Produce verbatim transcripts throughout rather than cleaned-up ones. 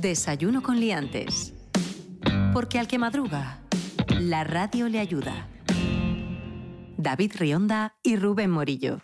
Desayuno con liantes. Porque al que madruga, la radio le ayuda. David Rionda y Rubén Morillo.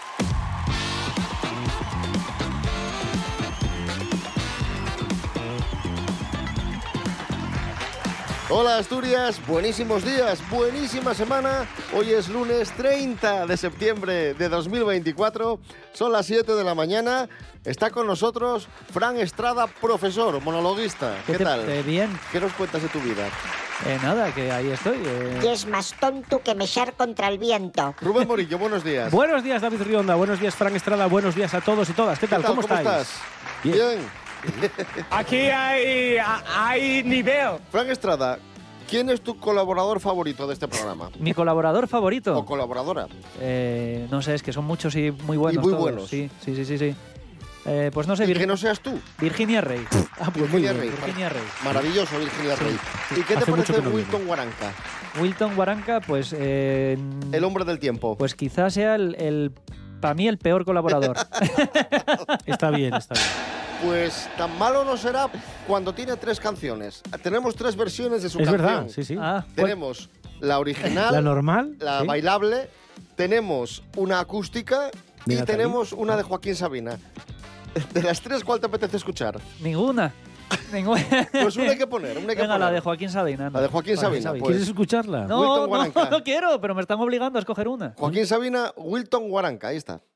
Hola Asturias, buenísimos días, buenísima semana. Hoy es lunes treinta de septiembre de dos mil veinticuatro, son las siete de la mañana. Está con nosotros Fran Estrada, profesor, monologuista. ¿Qué, ¿Qué tal? Te, bien. ¿Qué nos cuentas de tu vida? Eh, nada, que ahí estoy. Eh... Que es más tonto que mechar contra el viento. Rubén Morillo, buenos días. Buenos días, David Rionda, buenos días, Fran Estrada, buenos días a todos y todas. ¿Qué tal? ¿Qué tal? ¿Cómo, ¿Cómo estáis? estás? Bien. Bien. Aquí hay, hay nivel. Fran Estrada, ¿quién es tu colaborador favorito de este programa? ¿Mi colaborador favorito? ¿O colaboradora? Eh, no sé, es que son muchos y muy buenos. Y muy todos. buenos. Sí, sí, sí, sí. sí. Eh, pues no sé, Y Vir... que no seas tú. Virginia Rey. Ah, pues muy Virginia bien. Rey. Virginia Rey. Maravilloso, Virginia Sí, Rey. sí. ¿Y qué te Hace mucho parece que no Wilton viene. Guaranca? Wilton Guaranca, pues... Eh, El hombre del tiempo. Pues quizás sea el, el para mí el peor colaborador. Está bien, está bien. Pues tan malo no será cuando tiene tres canciones. Tenemos tres versiones de su Es canción. verdad, sí, sí. Ah, Tenemos la original, La normal. la ¿sí? bailable, tenemos una acústica Mira, y tenemos una de Joaquín Sabina. De las tres, ¿cuál te apetece escuchar? ninguna. Ninguna. Pues una hay que poner, una hay que Venga, poner. la de Joaquín Sabina. anda. La de Joaquín Sabina, pues. ¿Quieres escucharla? No, Wilton no, Guaranca. no quiero, pero me están obligando a escoger una. Joaquín Sabina, Wilton Guaranca, ahí está.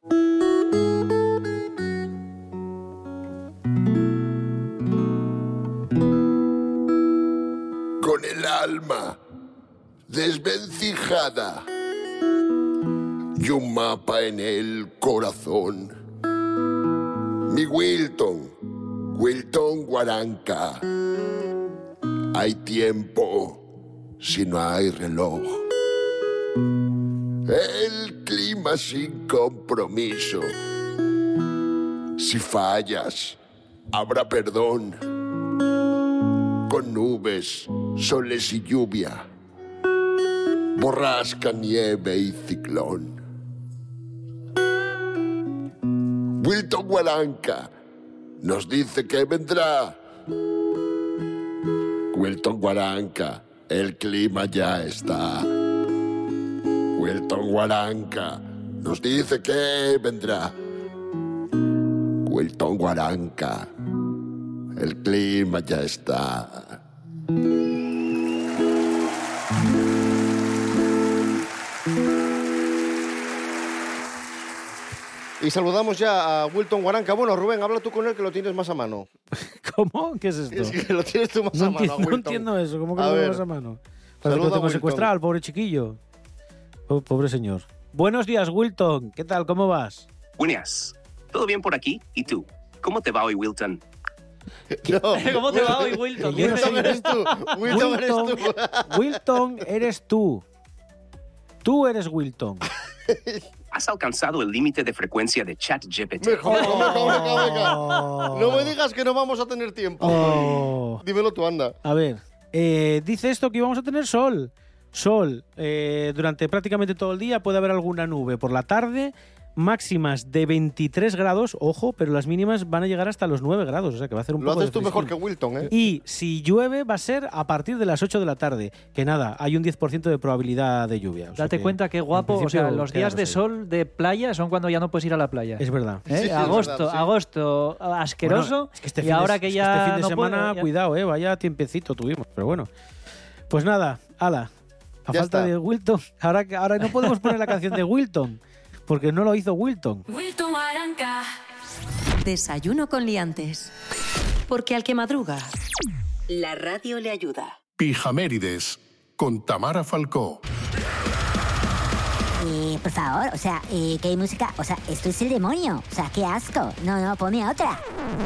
Con el alma desvencijada y un mapa en el corazón. Mi Wilton, Wilton Guaranca. Hay tiempo si no hay reloj. El clima sin compromiso. Si fallas, habrá perdón. Con nubes, soles y lluvia, borrasca, nieve y ciclón. Wilton Guaranca nos dice que vendrá. Wilton Guaranca, el clima ya está. Wilton Guaranca nos dice que vendrá. Wilton Guaranca, el clima ya está. Y saludamos ya a Wilton Guaranca. Bueno, Rubén, habla tú con él que lo tienes más a mano. ¿Cómo? ¿Qué es esto? Es que lo tienes tú más no, a mano, entiendo, a Wilton. no entiendo eso. ¿Cómo que A lo ver. tenemos a mano? Para que Saluda lo a tengo Wilton. secuestrado al pobre chiquillo. Po- Pobre señor. Buenos días, Wilton. ¿Qué tal? ¿Cómo vas? Buenas. ¿Todo bien por aquí? ¿Y tú? ¿Cómo te va hoy, Wilton? No, ¿Cómo te va hoy, Wilton? Que yo no Wilton soy- eres tú. Wilton eres tú. Wilton, eres tú. Tú eres Wilton. Has alcanzado el límite de frecuencia de ChatGPT. Mejor, mejor, mejor, mejor, venga. Oh. No me digas que no vamos a tener tiempo. Oh. Dímelo tú, anda. A ver, eh, dice esto que íbamos a tener sol. Sol. Eh, durante prácticamente todo el día puede haber alguna nube. Por la tarde, máximas de veintitrés grados, ojo, pero las mínimas van a llegar hasta los nueve grados. O sea que va a hacer un Lo poco haces de tú mejor que fresquín. Wilton, ¿eh? Y si llueve va a ser a partir de las ocho de la tarde. Que nada, hay un diez por ciento de probabilidad de lluvia. O sea Date que, cuenta qué en guapo. O sea, principio, los días de quedaros ahí. sol de playa son cuando ya no puedes ir a la playa. Es verdad. ¿Eh? Sí, es agosto, verdad, sí. agosto asqueroso. Bueno, es que este y fin ahora de, que es ya este fin de no semana, puedo, ya- cuidado, eh, vaya tiempecito tuvimos, pero bueno. Pues nada, ala. A Ya falta está. de Wilton, ahora, que- ahora no podemos poner la canción de Wilton, porque no lo hizo Wilton. Wilton Guaranca. Desayuno con liantes. Porque al que madruga, la radio le ayuda. Pijamérides, con Tamara Falcó. Eh, por favor, o sea, eh, que hay música, o sea, esto es el demonio, o sea, qué asco. No, no, ponme otra.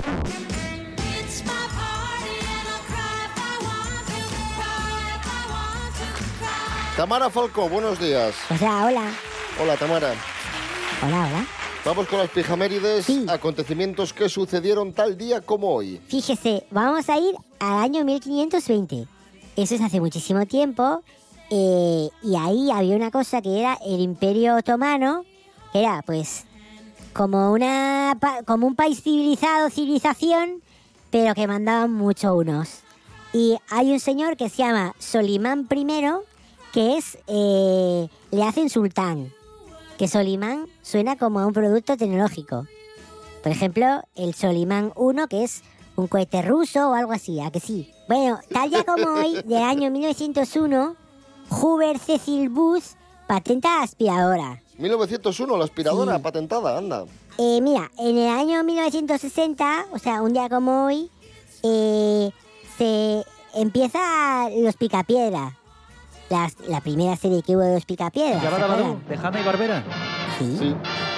Tamara Falcó, buenos días. O sea, hola, Hola, Tamara. hola, hola. Vamos con las pijamérides, Sí. acontecimientos que sucedieron tal día como hoy. Fíjese, vamos a ir al año mil quinientos veinte. Eso es hace muchísimo tiempo. eh, y ahí había una cosa que era el Imperio Otomano, que era, pues, como una pa- como un país civilizado, civilización, pero que mandaban mucho unos. Y hay un señor que se llama Solimán primero, que es, eh, le hacen sultán, que Solimán suena como a un producto tecnológico. Por ejemplo, el Solimán uno, que es un cohete ruso o algo así, ¿a que sí? Bueno, tal día como hoy, del año mil novecientos uno, Hoover Cecil Booth patenta la aspiradora. mil novecientos uno, la aspiradora Sí. patentada, anda. Eh, mira, en el año mil novecientos sesenta, o sea, un día como hoy, eh, se empieza Los Picapiedra. Las- la primera serie que hubo de Los Picapiedra. ¿se Llamada Badú, acuerdan? de Hanna y Barbera. Sí. Sí.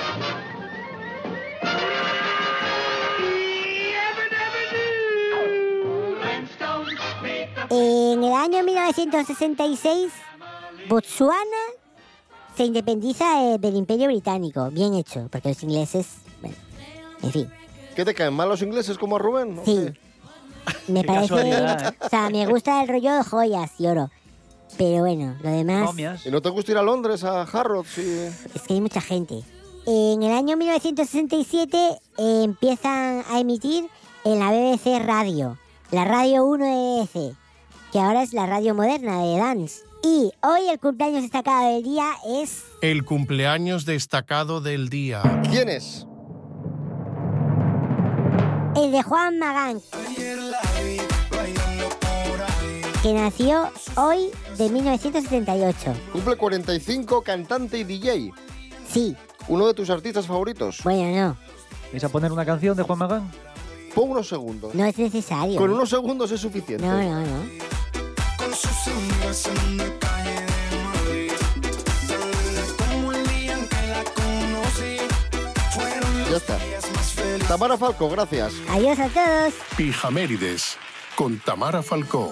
En el año mil novecientos sesenta y seis, Botsuana se independiza eh, del Imperio Británico. Bien hecho, porque los ingleses... Bueno, en fin. ¿Qué te caen mal los ingleses como a Rubén? ¿o Sí. qué? Me Qué parece... casualidad, ¿eh? O sea, me gusta el rollo de joyas y oro. Pero bueno, lo demás... Momias. ¿Y no te gusta ir a Londres, a Harrods? Y... Es que hay mucha gente. En el año mil novecientos sesenta y siete eh, empiezan a emitir en la B B C Radio, la Radio uno de B B C, que ahora es la radio moderna de Dance. Y hoy el cumpleaños destacado del día es El cumpleaños destacado del día. ¿Quién es? el de Juan Magán, que nació hoy de mil novecientos setenta y ocho. Cumple cuarenta y cinco, cantante y D J. Sí, ¿Uno de tus artistas favoritos? bueno, no, ¿Vais a poner una canción de Juan Magán? Pon unos segundos. no es necesario. Con unos segundos es suficiente. No, no, no. Ya está. Tamara Falco, gracias. Adiós a todos. Pijamérides, con Tamara Falcó.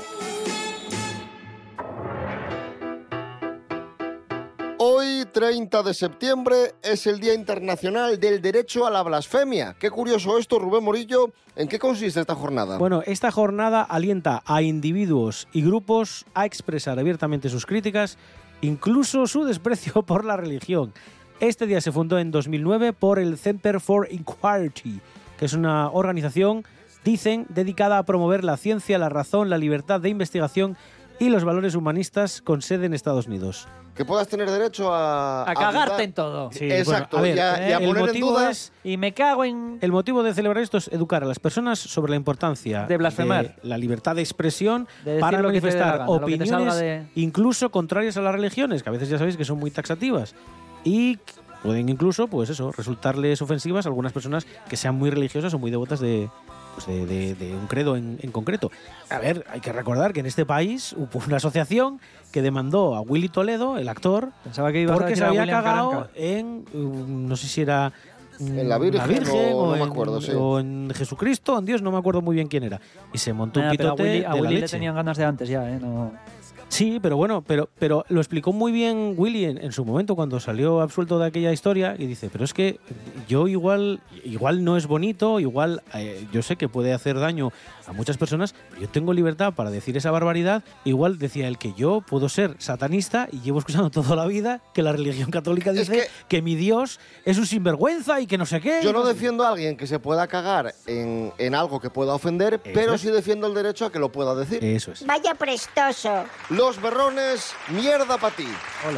Hoy, treinta de septiembre, es el Día Internacional del Derecho a la Blasfemia. Qué curioso esto, Rubén Morillo. ¿En qué consiste esta jornada? Bueno, esta jornada alienta a individuos y grupos a expresar abiertamente sus críticas, incluso su desprecio por la religión. Este día se fundó en dos mil nueve por el Center for Inquiry, que es una organización, dicen, dedicada a promover la ciencia, la razón, la libertad de investigación y los valores humanistas, con sede en Estados Unidos. Que puedas tener derecho a... A cagarte dudar. en todo. Sí, Exacto, bueno, a ver, y a, y a el poner en motivo duda... es- Y me cago en... El motivo de celebrar esto es educar a las personas sobre la importancia De blasfemar. de la libertad de expresión De decir para lo que te dé la manifestar gana, lo que te opiniones salga de- incluso contrarias a las religiones, que a veces ya sabéis que son muy taxativas y pueden incluso, pues eso, resultarles ofensivas a algunas personas que sean muy religiosas o muy devotas de, pues de, de- de un credo en, en concreto. A ver, hay que recordar que en este país hubo una asociación que demandó a Willy Toledo, el actor, Pensaba que ibas a porque decir se a había William cagado Caranca. en, um, no sé si era mm, En la Virgen o no me en- acuerdo, sí. o en Jesucristo, en Dios, no me acuerdo muy bien quién era. Y se montó un Nada, pero a pitote Willy, a de la Willy le leche. tenían ganas de antes ya, ¿eh? No... Sí, pero bueno, pero, pero lo explicó muy bien Willy en, en su momento cuando salió absuelto de aquella historia y dice, pero es que yo igual, igual no es bonito, igual eh, yo sé que puede hacer daño a muchas personas, pero yo tengo libertad para decir esa barbaridad. Igual decía él que yo puedo ser satanista y llevo escuchando toda la vida que la religión católica Es dice que- que, mi Dios es un sinvergüenza y que no sé qué. Yo y no sé- defiendo a alguien que se pueda cagar en, en algo que pueda ofender, pero es. sí defiendo el derecho a que lo pueda decir. Eso es. Vaya prestoso. Los berrones, mierda para ti. Hola.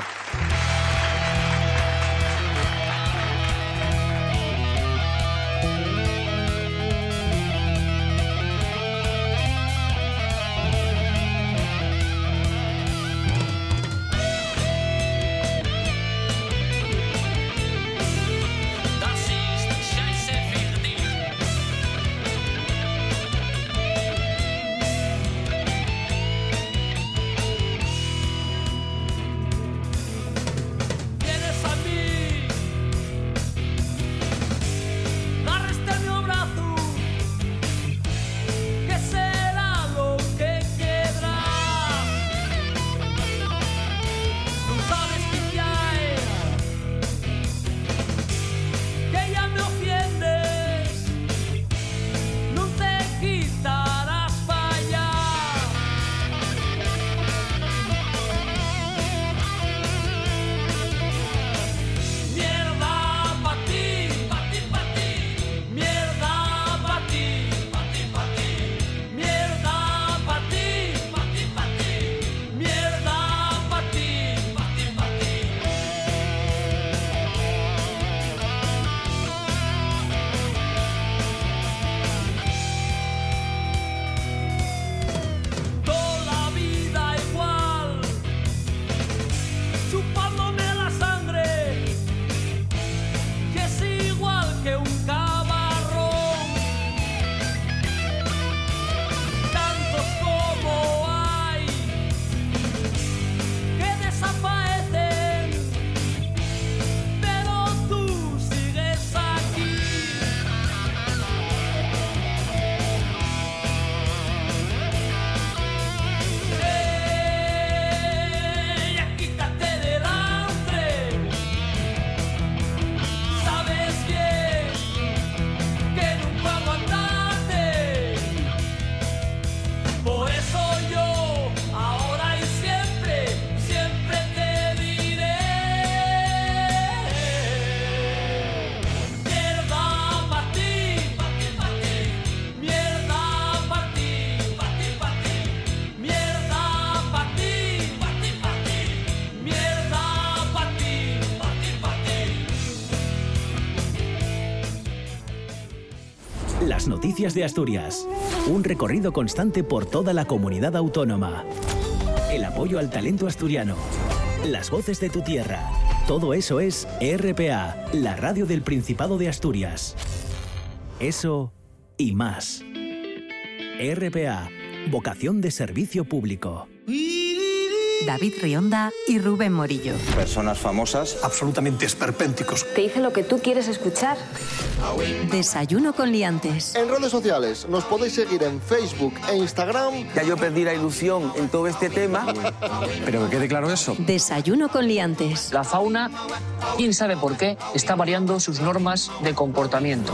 Noticias de Asturias. Un recorrido constante por toda la comunidad autónoma. El apoyo al talento asturiano. Las voces de tu tierra. Todo eso es R P A, la radio del Principado de Asturias. Eso y más. R P A, vocación de servicio público. David Rionda y Rubén Morillo. Personas famosas, absolutamente esperpénticos. Te dice lo que tú quieres escuchar. Desayuno con liantes. En redes sociales nos podéis seguir en Facebook e Instagram. Ya yo perdí la ilusión en todo este tema. Pero que quede claro eso. Desayuno con liantes. La fauna, quién sabe por qué, está variando sus normas de comportamiento.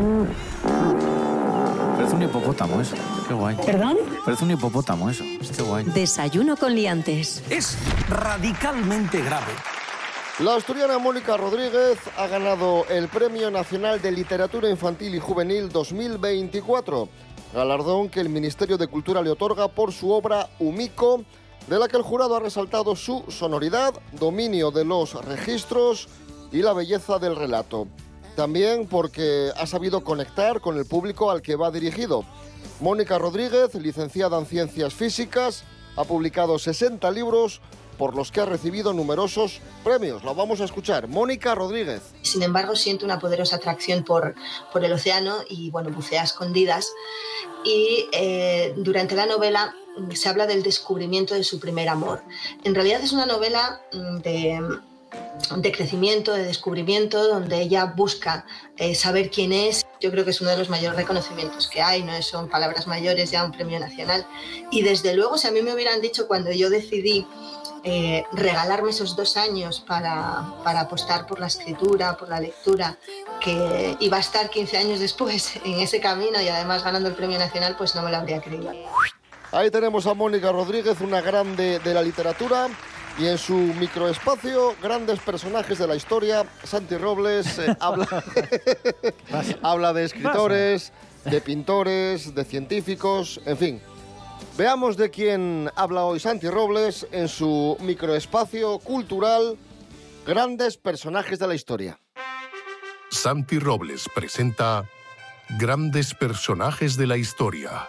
Parece un hipopótamo eso. Qué guay. ¿Perdón? Parece un hipopótamo eso. Qué guay. Desayuno con liantes. Es radicalmente grave. La asturiana Mónica Rodríguez ha ganado el Premio Nacional de Literatura Infantil y Juvenil dos mil veinticuatro, galardón que el Ministerio de Cultura le otorga por su obra Humico, de la que el jurado ha resaltado su sonoridad, dominio de los registros y la belleza del relato. También porque ha sabido conectar con el público al que va dirigido. Mónica Rodríguez, licenciada en Ciencias Físicas, ha publicado sesenta libros por los que ha recibido numerosos premios. Lo vamos a escuchar. Mónica Rodríguez. Sin embargo, siento una poderosa atracción por, por el océano y, bueno, bucea a escondidas. Y eh, durante la novela se habla del descubrimiento de su primer amor. En realidad es una novela de... de crecimiento, de descubrimiento, donde ella busca eh, saber quién es. Yo creo que es uno de los mayores reconocimientos que hay, no son palabras mayores, ya un premio nacional. Y desde luego, si a mí me hubieran dicho cuando yo decidí eh, regalarme esos dos años para, para apostar por la escritura, por la lectura, que iba a estar quince años después en ese camino y además ganando el premio nacional, pues no me lo habría creído. Ahí tenemos a Mónica Rodríguez, una grande de la literatura. Y en su microespacio, grandes personajes de la historia. Santi Robles eh, habla, habla de escritores, de pintores, de científicos, en fin. Veamos de quién habla hoy Santi Robles en su microespacio cultural, grandes personajes de la historia. Santi Robles presenta Grandes personajes de la historia.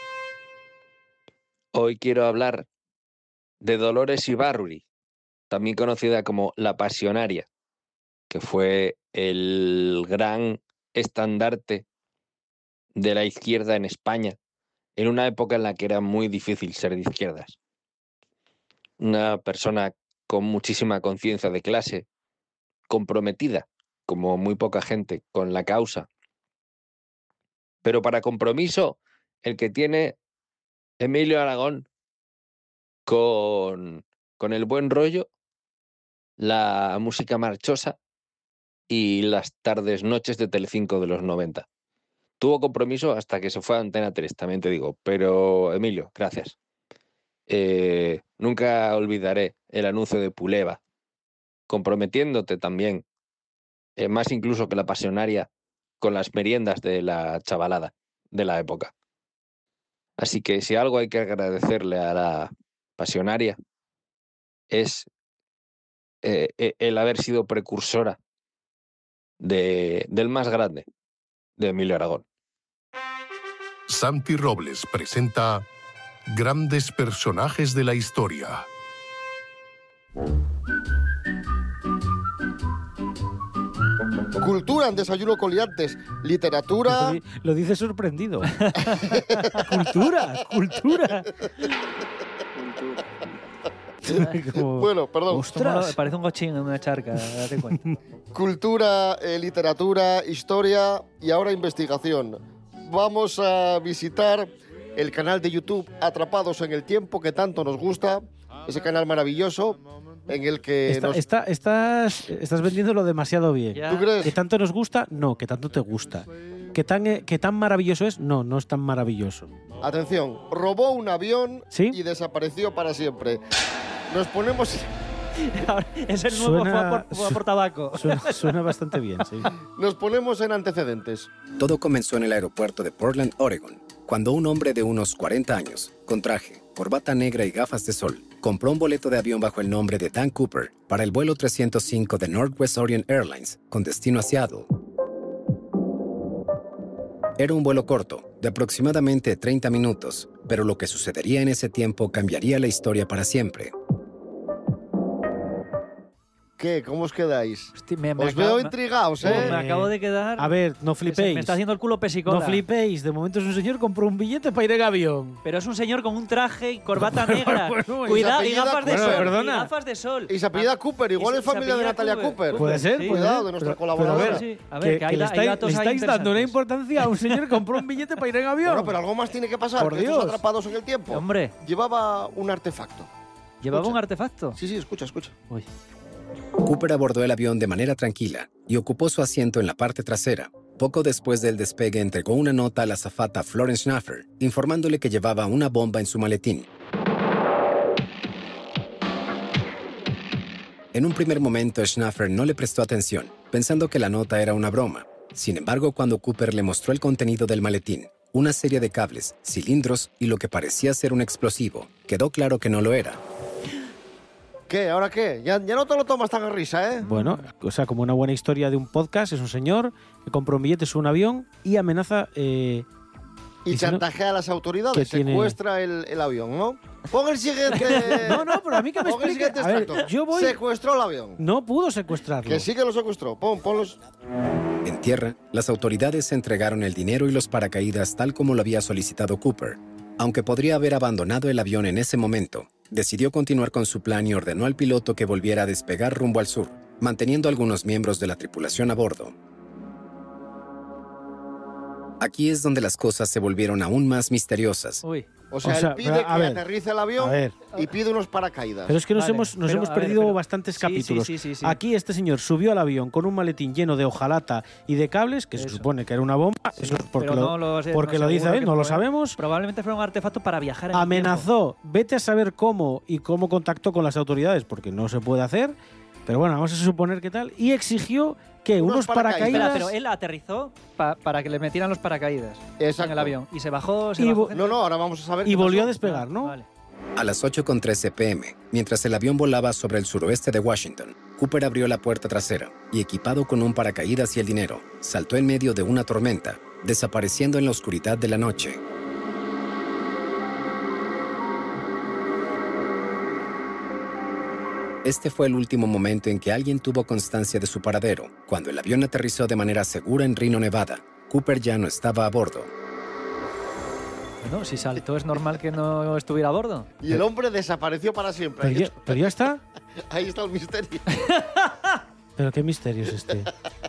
Hoy quiero hablar de Dolores Ibárruri, también conocida como la Pasionaria, que fue el gran estandarte de la izquierda en España, en una época en la que era muy difícil ser de izquierdas. Una persona con muchísima conciencia de clase, comprometida, como muy poca gente, con la causa. Pero para compromiso, el que tiene Emilio Aragón, Con, con el buen rollo, la música marchosa y las tardes noches de Telecinco de los noventa. Tuvo compromiso hasta que se fue a Antena tres, también te digo. Pero, Emilio, gracias. Eh, nunca olvidaré el anuncio de Puleva, comprometiéndote también, eh, más incluso que la Pasionaria, con las meriendas de la chavalada de la época. Así que si algo hay que agradecerle a la Pasionaria es eh, el haber sido precursora de, del más grande, de Emilio Aragón. Santi Robles presenta Grandes personajes de la historia. Cultura en Desayuno con Liantes, literatura... Lo, lo dice sorprendido. Cultura, cultura. Como... Bueno, perdón. ¡Ostras! Parece un gochín en una charca, date cuenta. Cultura, eh, literatura, historia y ahora investigación. Vamos a visitar el canal de YouTube Atrapados en el Tiempo, que tanto nos gusta. Ese canal maravilloso en el que... Está, nos... está, estás, estás vendiéndolo demasiado bien. ¿Tú crees? ¿Que tanto nos gusta? No, que tanto te gusta. ¿Que tan, que tan maravilloso es? No, no es tan maravilloso. Atención, robó un avión ¿Sí? y desapareció para siempre. Nos ponemos... Es el nuevo, suena, fue a por, fue a por tabaco. Suena, suena bastante bien, sí. Nos ponemos en antecedentes. Todo comenzó en el aeropuerto de Portland, Oregon, cuando un hombre de unos cuarenta años, con traje, corbata negra y gafas de sol, compró un boleto de avión bajo el nombre de Dan Cooper para el vuelo trescientos cinco de Northwest Orient Airlines, con destino a Seattle. Era un vuelo corto, de aproximadamente treinta minutos, pero lo que sucedería en ese tiempo cambiaría la historia para siempre. ¿Qué? ¿Cómo os quedáis? Hostia, me, me os acabo, veo me- intrigados, Oh, ¿eh? me acabo de quedar. A ver, no que se flipéis. Me está haciendo el culo pesicola. No flipéis. De momento es un señor que compró un billete para ir en avión. Pero es un señor con un traje y corbata negra. bueno, y Cuidado, se y apellida gafas de Bueno, sol. perdona. Y gafas de sol. Y se apellida Cooper, igual Y es se familia de apellida Natalia Cooper. Cooper. Puede ser, Sí. puede Cuidado, ser. de nuestra Pero- colaboradora. pero a ver, Sí, a ver, que hay le, da- hay estáis- datos le ahí estáis dando una interesantes. importancia a un señor que compró un billete para ir en avión. Bueno, pero algo más tiene que pasar. Por que estos Dios. atrapados en el tiempo. Hombre, Llevaba un artefacto. llevaba Escucha. un artefacto. Sí, sí, escucha, escucha. Uy. Cooper abordó el avión de manera tranquila y ocupó su asiento en la parte trasera. Poco después del despegue entregó una nota a la azafata Florence Schnaffer, informándole que llevaba una bomba en su maletín. En un primer momento, Schnaffer no le prestó atención, pensando que la nota era una broma. Sin embargo, cuando Cooper le mostró el contenido del maletín, una serie de cables, cilindros y lo que parecía ser un explosivo, quedó claro que no lo era. ¿Qué? ¿Ahora qué? Ya, ya no te lo tomas tan a risa, ¿eh? Bueno, o sea, como una buena historia de un podcast, es un señor que compró un billete, sube un avión y amenaza... eh, Y y si no- chantajea a las autoridades, ¿Qué tiene? secuestra el, el avión, ¿no? Pon el siguiente... No, no, pero a mí que me Pon el explique. siguiente A ver, extracto. yo voy... Secuestró el avión. No pudo secuestrarlo. Que sí que lo secuestró. Pon, ponlos... En tierra, las autoridades entregaron el dinero y los paracaídas tal como lo había solicitado Cooper. Aunque podría haber abandonado el avión en ese momento, decidió continuar con su plan y ordenó al piloto que volviera a despegar rumbo al sur, manteniendo a algunos miembros de la tripulación a bordo. Aquí es donde las cosas se volvieron aún más misteriosas. Uy. O sea, O sea, él pide pero, a que ver, aterrice el a avión ver. y pide unos paracaídas. Pero es que nos Vale, hemos, nos pero, hemos a ver, perdido pero- bastantes sí, capítulos. sí, sí, sí, sí. Aquí este señor subió al avión con un maletín lleno de hojalata y de cables, que se Eso. supone que era una bomba. Eso es porque Pero lo, no lo sé, porque no lo dice seguro él, que no lo fue- sabemos. Probablemente fue un artefacto para viajar en el Amenazó, vete a saber cómo y cómo contactó con las autoridades, porque no se puede hacer. Pero bueno, vamos a suponer que tal. Y exigió que Unos unos, paracaídas. Espera, paracaídas. pero él aterrizó pa- para que le metieran los paracaídas Exacto. en el avión. Y se bajó, se Y bajó vo- gente. No, no, ahora vamos a saber y qué volvió a pasó. despegar, ¿no? Vale. A las ocho con trece pm, mientras el avión volaba sobre el suroeste de Washington, Cooper abrió la puerta trasera y, equipado con un paracaídas y el dinero, saltó en medio de una tormenta, desapareciendo en la oscuridad de la noche. Este fue el último momento en que alguien tuvo constancia de su paradero. Cuando el avión aterrizó de manera segura en Reno, Nevada, Cooper ya no estaba a bordo. Bueno, si saltó es normal que no estuviera a bordo. Y el hombre desapareció para siempre. Pero Ahí, ya, pero ya está. ahí está el misterio. Pero qué misterio es este.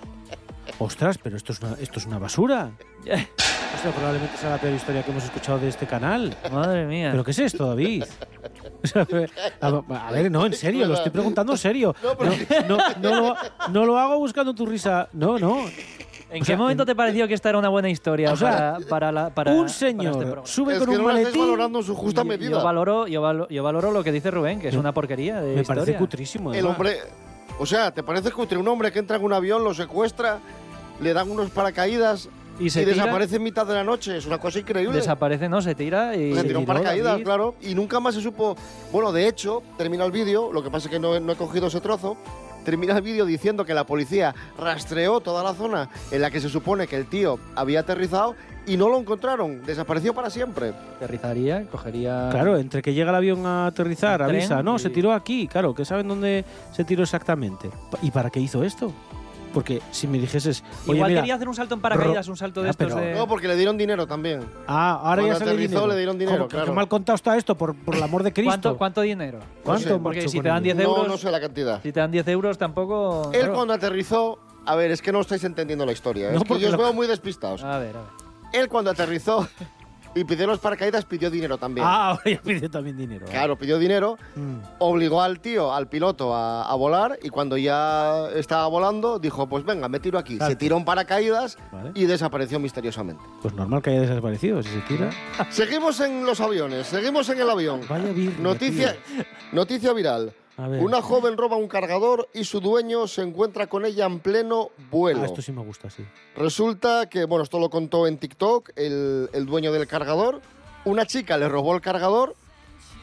Ostras, pero esto es una, esto es una basura. Esto probablemente sea la peor historia que hemos escuchado de este canal. Madre mía. ¿Pero qué es esto, David? O sea, a, a ver, no, en serio, lo estoy preguntando en serio. No, pero- No, no, no lo, no lo hago buscando tu risa. No, no. ¿En O qué sea, momento te pareció que esta era una buena historia O sea, para, para, la, para Un para señor este programa? sube Es con que un no lo estáis maletín. valorando en su justa Yo- medida. Yo valoro, yo, valoro, yo valoro lo que dice Rubén, que es Me- una porquería de Me historia. parece cutrísimo. El además. hombre... O sea, ¿te parece cutre un hombre que entra en un avión, lo secuestra, le dan unos paracaídas Y y, se tira- desaparece en mitad de la noche? Es una cosa increíble. Desaparece, no, se tira y... Se tiró un tiró, paracaídas, David. claro, y nunca más se supo... Bueno, de hecho, termina el vídeo, lo que pasa es que no, no he cogido ese trozo, termina el vídeo diciendo que la policía rastreó toda la zona en la que se supone que el tío había aterrizado y no lo encontraron, desapareció para siempre. Aterrizaría, cogería... Claro, entre que llega el avión a aterrizar, Un tren avisa, no, y- se tiró aquí, claro, que saben dónde se tiró exactamente. ¿Y para qué hizo esto? Porque si me dijeses, oye, Igual mira, quería hacer un salto en paracaídas, un salto de Ah, estos pero- de... No, porque le dieron dinero también. ah, ahora Cuando ya sale aterrizó, dinero. le dieron dinero, ¿Cómo que- claro. Qué mal contado está esto, por, por el amor de Cristo. ¿Cuánto, ¿Cuánto dinero? ¿Cuánto sé, Porque marchó si con te dan ello? diez euros... No, no sé la cantidad. Si te dan diez euros tampoco... Él claro. cuando aterrizó... A ver, es que no estáis entendiendo la historia. ¿eh? No, es que porque yo os lo- veo muy despistados. A ver, a ver. Él cuando aterrizó y pidió los paracaídas, pidió dinero también. Ah, ahora ya pide también dinero. Claro, pidió dinero, Mm. obligó al tío, al piloto, a, a volar y cuando ya estaba volando, dijo, pues venga, me tiro aquí. Salto. Se tiró en paracaídas Vale. y desapareció misteriosamente. Pues normal que haya desaparecido, si se tira. Seguimos en los aviones, seguimos en el avión. Vaya birria, Noticia, tío. noticia viral. A ver. Una joven roba un cargador y su dueño se encuentra con ella en pleno vuelo. Ah, esto sí me gusta, sí. Resulta que, bueno, esto lo contó en TikTok el, el dueño del cargador. Una chica le robó el cargador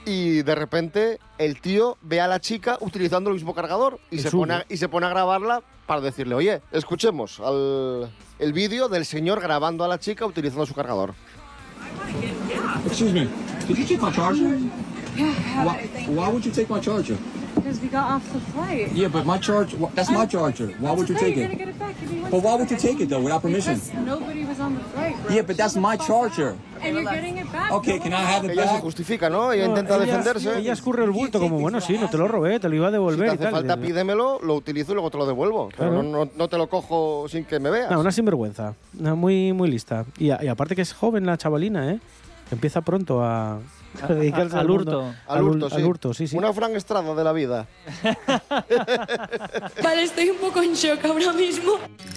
y de repente el tío ve a la chica utilizando el mismo cargador y, se pone, a, y se pone a grabarla para decirle, oye, escuchemos al, el vídeo del señor grabando a la chica utilizando su cargador. Excuse me, did you take my charger? Yeah, why, why would you take my charger? Because we got off the flight. Yeah, but my charge, that's my charger. Why would you okay, take you're it? Gonna get it back. Give me one But why would you second. take it though, without permission? Because nobody was on the flight, bro. Yeah, but that's my charger. And you're getting it back. Okay, can I have it Ella back? se justifica, ¿no? Ella No, intenta ella, defenderse. Ella escurre el bulto como, bueno, sí, no te lo robé, te lo iba a devolver Si te hace y tal. falta, pídemelo, lo utilizo y luego te lo devuelvo. Pero Claro. no, no, no te lo cojo sin que me veas. No, una sinvergüenza. Una muy, muy lista. Y, a- y aparte que es joven la chavalina, ¿eh? Empieza pronto a, a dedicarse al al mundo- hurto. Al hurto, sí. Al hurto, sí, sí. Una Fran Estrada de la vida. Vale, estoy un poco en shock ahora mismo.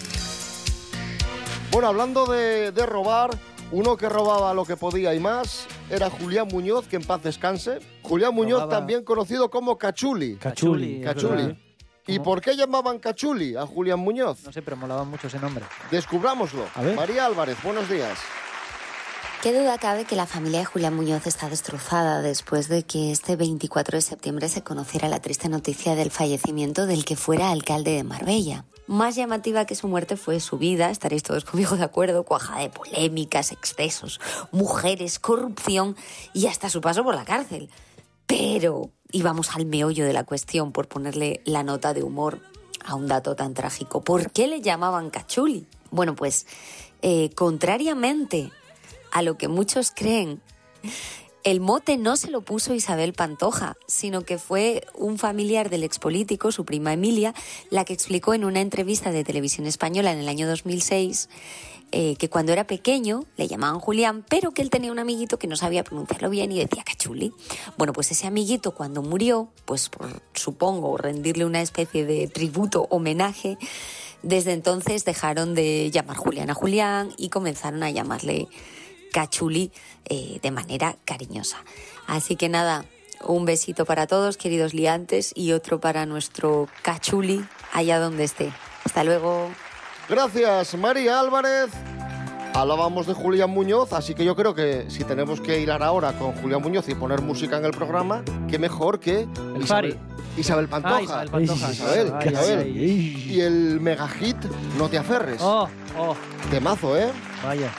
Bueno, hablando de, de robar, uno que robaba lo que podía y más era Julián Muñoz, que en paz descanse. Julián Muñoz, Robaba- también conocido como Cachuli. Cachuli. Cachuli. es verdad. ¿Y ¿Cómo? por qué llamaban Cachuli a Julián Muñoz? No sé, pero molaba mucho ese nombre. Descubrámoslo. A ver. María Álvarez, buenos días. Qué duda cabe que la familia de Julián Muñoz está destrozada después de que este veinticuatro de septiembre se conociera la triste noticia del fallecimiento del que fuera alcalde de Marbella. Más llamativa que su muerte fue su vida, estaréis todos conmigo de acuerdo, cuajada de polémicas, excesos, mujeres, corrupción y hasta su paso por la cárcel. Pero, y vamos al meollo de la cuestión por ponerle la nota de humor a un dato tan trágico. ¿Por qué le llamaban Cachuli? Bueno, pues, eh, contrariamente a lo que muchos creen, el mote no se lo puso Isabel Pantoja, sino que fue un familiar del expolítico, su prima Emilia, la que explicó en una entrevista de Televisión Española en el año dos mil seis eh, que cuando era pequeño le llamaban Julián, pero que él tenía un amiguito que no sabía pronunciarlo bien y decía Cachuli. Bueno, pues ese amiguito cuando murió, pues por, supongo, rendirle una especie de tributo, homenaje, desde entonces dejaron de llamar Julián a Julián y comenzaron a llamarle Cachuli eh, de manera cariñosa. Así que nada, un besito para todos, queridos liantes, y otro para nuestro Cachuli allá donde esté. Hasta luego. Gracias, María Álvarez. Hablábamos de Julián Muñoz, así que yo creo que si tenemos que hilar ahora con Julián Muñoz y poner música en el programa, qué mejor que El Isabel, Fari. Isabel Pantoja. Ah, Isabel Pantoja. Isabel, Ay, Isabel. ay, ay. Y el mega hit No te aferres. Oh, oh, Temazo, ¿eh? vaya.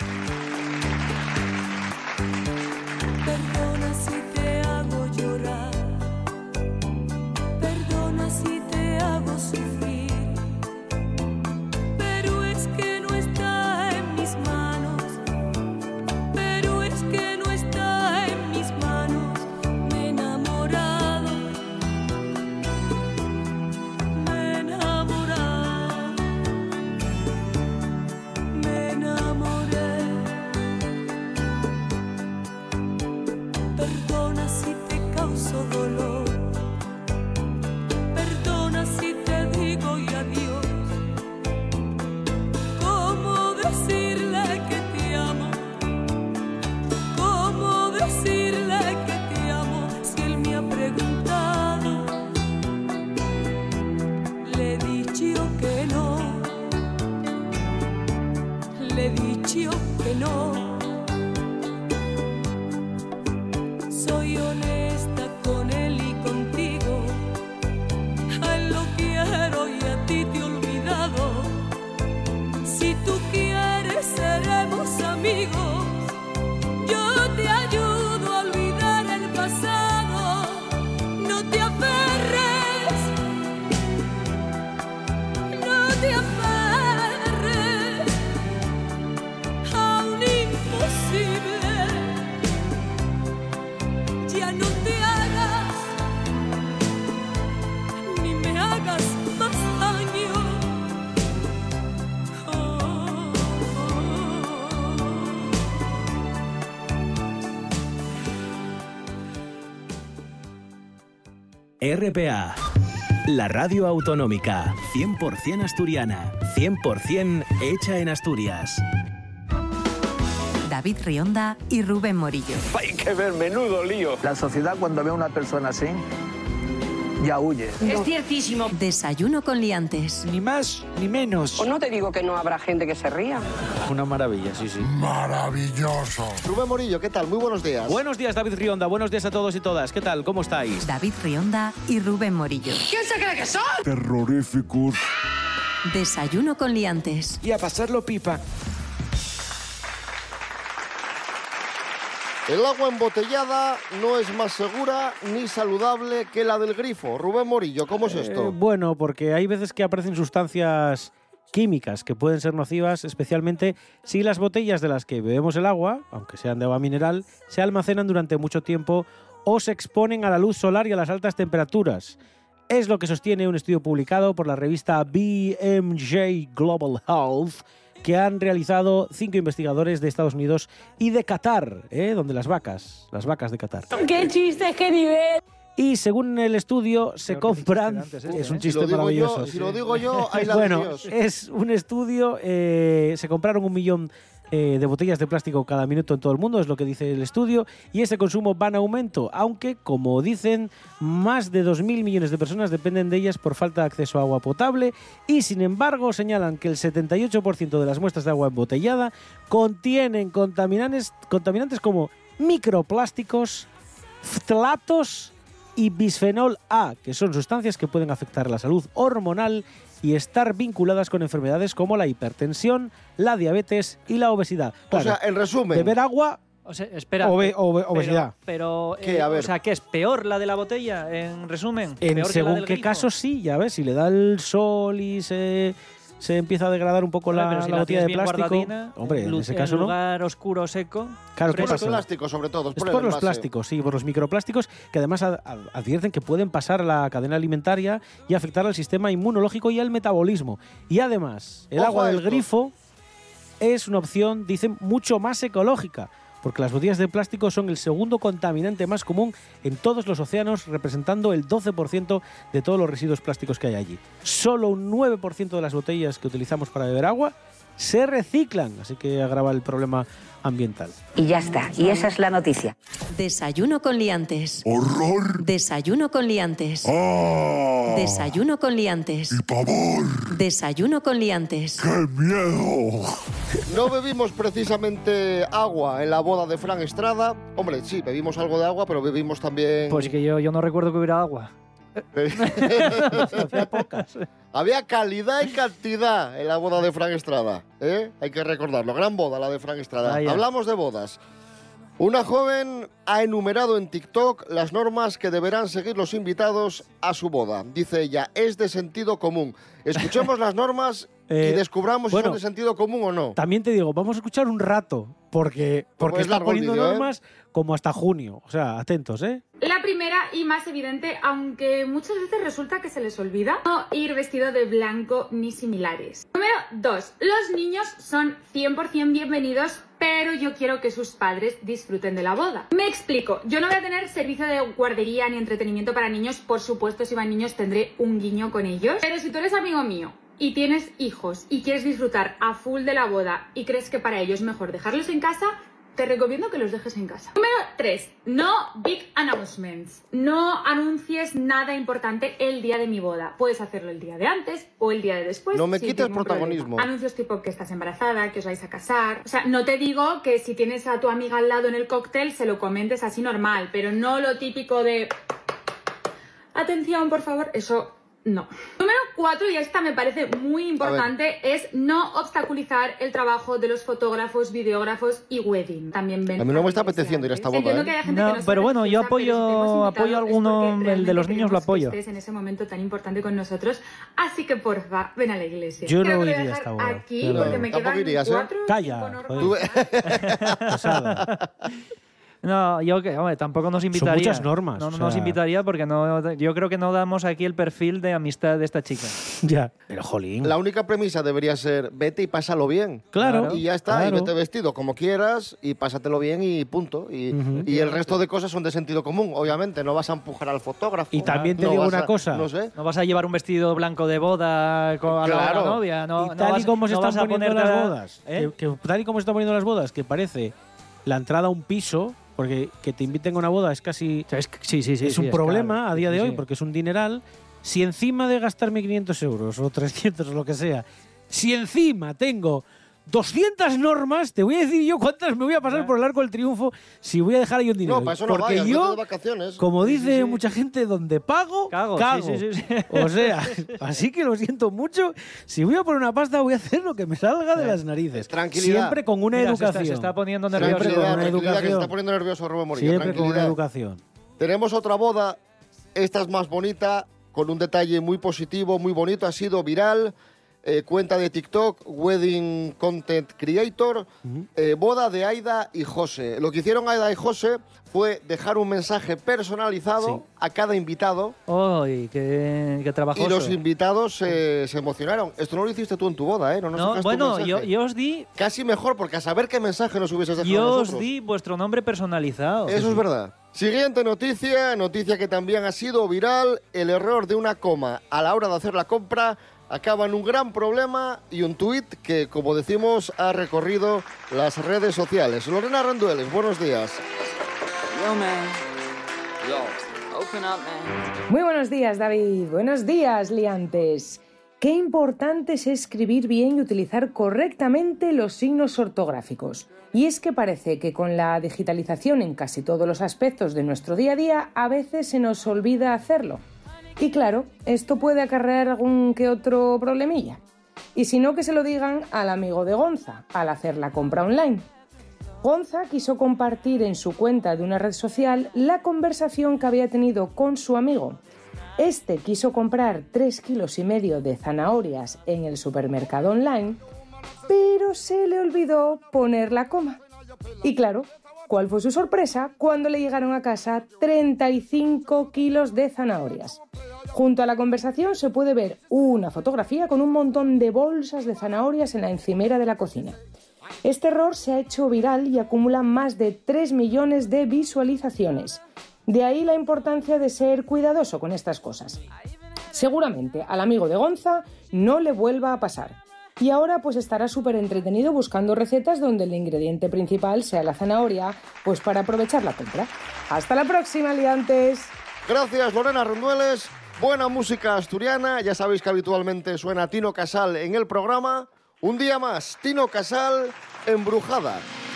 Perdona si te hago llorar, perdona si te hago sufrir, pero es que no está en mis manos, pero es que no está en mis manos. Me he enamorado, me he enamorado, me enamoré. Perdona si te causo dolor, perdona si te digo y adiós. ¿Cómo decirle que te amo? ¿Cómo decirle que te amo? Si él me ha preguntado, le he dicho que no, le he dicho que no. Soy honesta con él y contigo, a él lo quiero y a ti te he olvidado. Si tú quieres seremos amigos, yo te ayudo a olvidar el pasado. No te aferres, no te aferres a un imposible. Ya no te hagas, ni me hagas más daño. Oh, R P A, la radio autonómica, cien por ciento asturiana, cien por ciento hecha en Asturias. David Rionda y Rubén Morillo. Hay que ver, menudo lío. La sociedad cuando ve a una persona así, ya huye. Es ciertísimo. Desayuno con liantes. Ni más ni menos. Pues no te digo que no habrá gente que se ría. Una maravilla, sí, sí. Maravilloso. Rubén Morillo, ¿qué tal? Muy buenos días. Buenos días, David Rionda. Buenos días a todos y todas. ¿Qué tal? ¿Cómo estáis? David Rionda y Rubén Morillo. ¿Quién se cree que son? Terroríficos. Desayuno con liantes. Y a pasarlo pipa. El agua embotellada no es más segura ni saludable que la del grifo. Rubén Morillo, ¿cómo es esto? Eh, bueno, porque hay veces que aparecen sustancias químicas que pueden ser nocivas, especialmente si las botellas de las que bebemos el agua, aunque sean de agua mineral, se almacenan durante mucho tiempo o se exponen a la luz solar y a las altas temperaturas. Es lo que sostiene un estudio publicado por la revista B M J Global Health, que han realizado cinco investigadores de Estados Unidos y de Qatar, ¿eh? Donde las vacas, las vacas de Qatar. ¡Qué chiste, qué nivel! Y según el estudio, se compran... Antes este, es un ¿eh? chiste Si lo digo maravilloso. yo, si lo digo yo, hay la de Bueno, Dios. es un estudio, eh, se compraron un millón eh, de botellas de plástico cada minuto en todo el mundo, es lo que dice el estudio, y ese consumo va en aumento, aunque, como dicen, más de dos mil millones de personas dependen de ellas por falta de acceso a agua potable, y sin embargo señalan que el setenta y ocho por ciento de las muestras de agua embotellada contienen contaminantes, contaminantes como microplásticos, ftalatos y bisfenol A, que son sustancias que pueden afectar la salud hormonal y estar vinculadas con enfermedades como la hipertensión, la diabetes y la obesidad. O Claro, sea, en resumen... beber agua, O sea, espera. obe- obe- pero- obesidad. Pero, ¿Qué? eh, A ver. o sea, ¿qué es peor la de la botella, en resumen? En ¿Peor que la según del qué grifo? caso sí, ya ves, si le da el sol y se, se empieza a degradar un poco Hombre, la, pero si la la botella tienes de bien plástico. guardadina, Hombre, en lu- ese caso en no. lugar oscuro, seco. Claro, ¿qué Por el pasa? plástico, sobre todo. Es por el por los envase. plásticos, sí, por los microplásticos, que además ad- ad- advierten que pueden pasar a la cadena alimentaria y afectar al sistema inmunológico y al metabolismo. Y además, el Ojo agua a del esto. grifo es una opción, dicen, mucho más ecológica, porque las botellas de plástico son el segundo contaminante más común en todos los océanos, representando el doce por ciento de todos los residuos plásticos que hay allí. Solo un nueve por ciento de las botellas que utilizamos para beber agua se reciclan, así que agrava el problema ambiental. Y ya está, y esa es la noticia. Desayuno con liantes. ¡Horror! Desayuno con liantes. ¡Ah! Desayuno con liantes. ¡Y pavor! Desayuno con liantes. ¡Qué miedo! No bebimos precisamente agua en la boda de Fran Estrada. Hombre, sí, bebimos algo de agua, pero bebimos también... Pues que yo, yo no recuerdo que hubiera agua. Había pocas. Había calidad y cantidad en la boda de Fran Estrada, ¿eh? Hay que recordarlo. Gran boda la de Fran Estrada. Vaya. Hablamos de bodas. Una joven ha enumerado en TikTok las normas que deberán seguir los invitados a su boda. Dice ella, es de sentido común. Escuchemos las normas Eh, y descubramos bueno, si son de sentido común o no. También te digo, vamos a escuchar un rato, porque, porque es está largo el poniendo vídeo, ¿eh? normas como hasta junio. O sea, atentos, ¿eh? La primera y más evidente, aunque muchas veces resulta que se les olvida, no ir vestido de blanco ni similares. Número dos. Los niños son cien por ciento bienvenidos, pero yo quiero que sus padres disfruten de la boda. Me explico. Yo no voy a tener servicio de guardería ni entretenimiento para niños. Por supuesto, si van niños tendré un guiño con ellos. Pero si tú eres amigo mío y tienes hijos y quieres disfrutar a full de la boda y crees que para ellos es mejor dejarlos en casa, te recomiendo que los dejes en casa. Número tres. No big announcements. No anuncies nada importante el día de mi boda. Puedes hacerlo el día de antes o el día de después. No me sin quites ningún protagonismo. problema. Anuncios tipo que estás embarazada, que os vais a casar. O sea, no te digo que si tienes a tu amiga al lado en el cóctel se lo comentes así normal, pero no lo típico de... Atención, por favor. Eso... no. Número cuatro, y esta me parece muy importante, es no obstaculizar el trabajo de los fotógrafos, videógrafos y wedding. También ven. A mí no me está apeteciendo ir a esta boda, Entiendo ¿eh? que haya gente No, que no pero se bueno, yo refusa, pero si te hemos apoyo, invitado apoyo es alguno, porque el de los realmente niños lo queremos que apoyo. estés en ese momento tan importante con nosotros, así que porfa, ven a la iglesia. Yo Creo no que lo voy iría a dejar esta boda. aquí Yo no. porque me Tampoco quedan irías, ¿eh? cuatro, Calla, cinco normas. joder. Pesada. No, yo que, hombre, tampoco nos invitaría. muchas normas, No, no o nos sea- invitaría porque no, yo creo que no damos aquí el perfil de amistad de esta chica. Ya, pero jolín. La única premisa debería ser vete y pásalo bien. Claro, Y ya está, claro. y vete vestido como quieras y pásatelo bien y punto. Y, Ujú. y el resto de cosas son de sentido común, obviamente. No vas a empujar al fotógrafo. Y también te no digo vas una a- cosa. No sé. No vas a llevar un vestido blanco de boda con a la- Claro. a la novia. No, y no tal vas, y como se no están vas a poniendo ponerte las a- bodas, ¿eh? que, que tal y como se están poniendo las bodas, que parece la entrada a un piso, porque que te inviten a una boda es casi... O sea, es, sí, sí, sí, es sí, un es problema caro. a día de Sí, hoy sí. porque es un dineral. Si encima de gastarme quinientos euros o trescientos o lo que sea, si encima tengo doscientas normas, te voy a decir yo cuántas me voy a pasar por el Arco del Triunfo si voy a dejar ahí un dinero. No, para eso no porque vayas, yo, vete de vacaciones. como Sí, dice sí, sí. mucha gente, donde pago, Cago, cago. sí, sí, sí, sí. O sea, así que lo siento mucho. Si voy a poner una pasta, voy a hacer lo que me salga de las narices. Tranquilidad. Siempre con una Mira, se educación. está- se está poniendo nervioso. Siempre con Tranquilidad, una tranquilidad, que se educación. está poniendo nervioso Rubén Morillo. Siempre con una tranquilidad. educación. Tenemos otra boda, esta es más bonita, con un detalle muy positivo, muy bonito, ha sido viral. Eh, cuenta de TikTok, Wedding Content Creator, eh, boda de Aida y José. Lo que hicieron Aida y José fue dejar un mensaje personalizado Sí. a cada invitado ¡Ay, qué, qué trabajoso! y los invitados eh, se emocionaron. Esto no lo hiciste tú en tu boda, ¿eh? No, nos No, dejaste un bueno, mensaje. yo, yo os di, Casi mejor, porque a saber qué mensaje nos hubieses dejado yo os nosotros. di vuestro nombre personalizado. Eso es verdad. Siguiente noticia, noticia que también ha sido viral. El error de una coma a la hora de hacer la compra acaba en un gran problema y un tuit que, como decimos, ha recorrido las redes sociales. Lorena Randueles, buenos días. Yo, man. Yo, open up, man. Muy buenos días, David. Buenos días, liantes. Qué importante es escribir bien y utilizar correctamente los signos ortográficos. Y es que parece que con la digitalización en casi todos los aspectos de nuestro día a día, a veces se nos olvida hacerlo. Y claro, esto puede acarrear algún que otro problemilla. Y si no, que se lo digan al amigo de Gonza, al hacer la compra online. Gonza quiso compartir en su cuenta de una red social la conversación que había tenido con su amigo. Este quiso comprar tres kilos y medio de zanahorias en el supermercado online, pero se le olvidó poner la coma. Y claro, ¿cuál fue su sorpresa cuando le llegaron a casa treinta y cinco kilos de zanahorias? Junto a la conversación se puede ver una fotografía con un montón de bolsas de zanahorias en la encimera de la cocina. Este error se ha hecho viral y acumula más de tres millones de visualizaciones. De ahí la importancia de ser cuidadoso con estas cosas. Seguramente al amigo de Gonza no le vuelva a pasar. Y ahora pues estará súper entretenido buscando recetas donde el ingrediente principal sea la zanahoria, pues para aprovechar la compra. ¡Hasta la próxima, liantes! Gracias, Lorena Randueles. Buena música asturiana. Ya sabéis que habitualmente suena Tino Casal en el programa. Un día más, Tino Casal, Embrujada.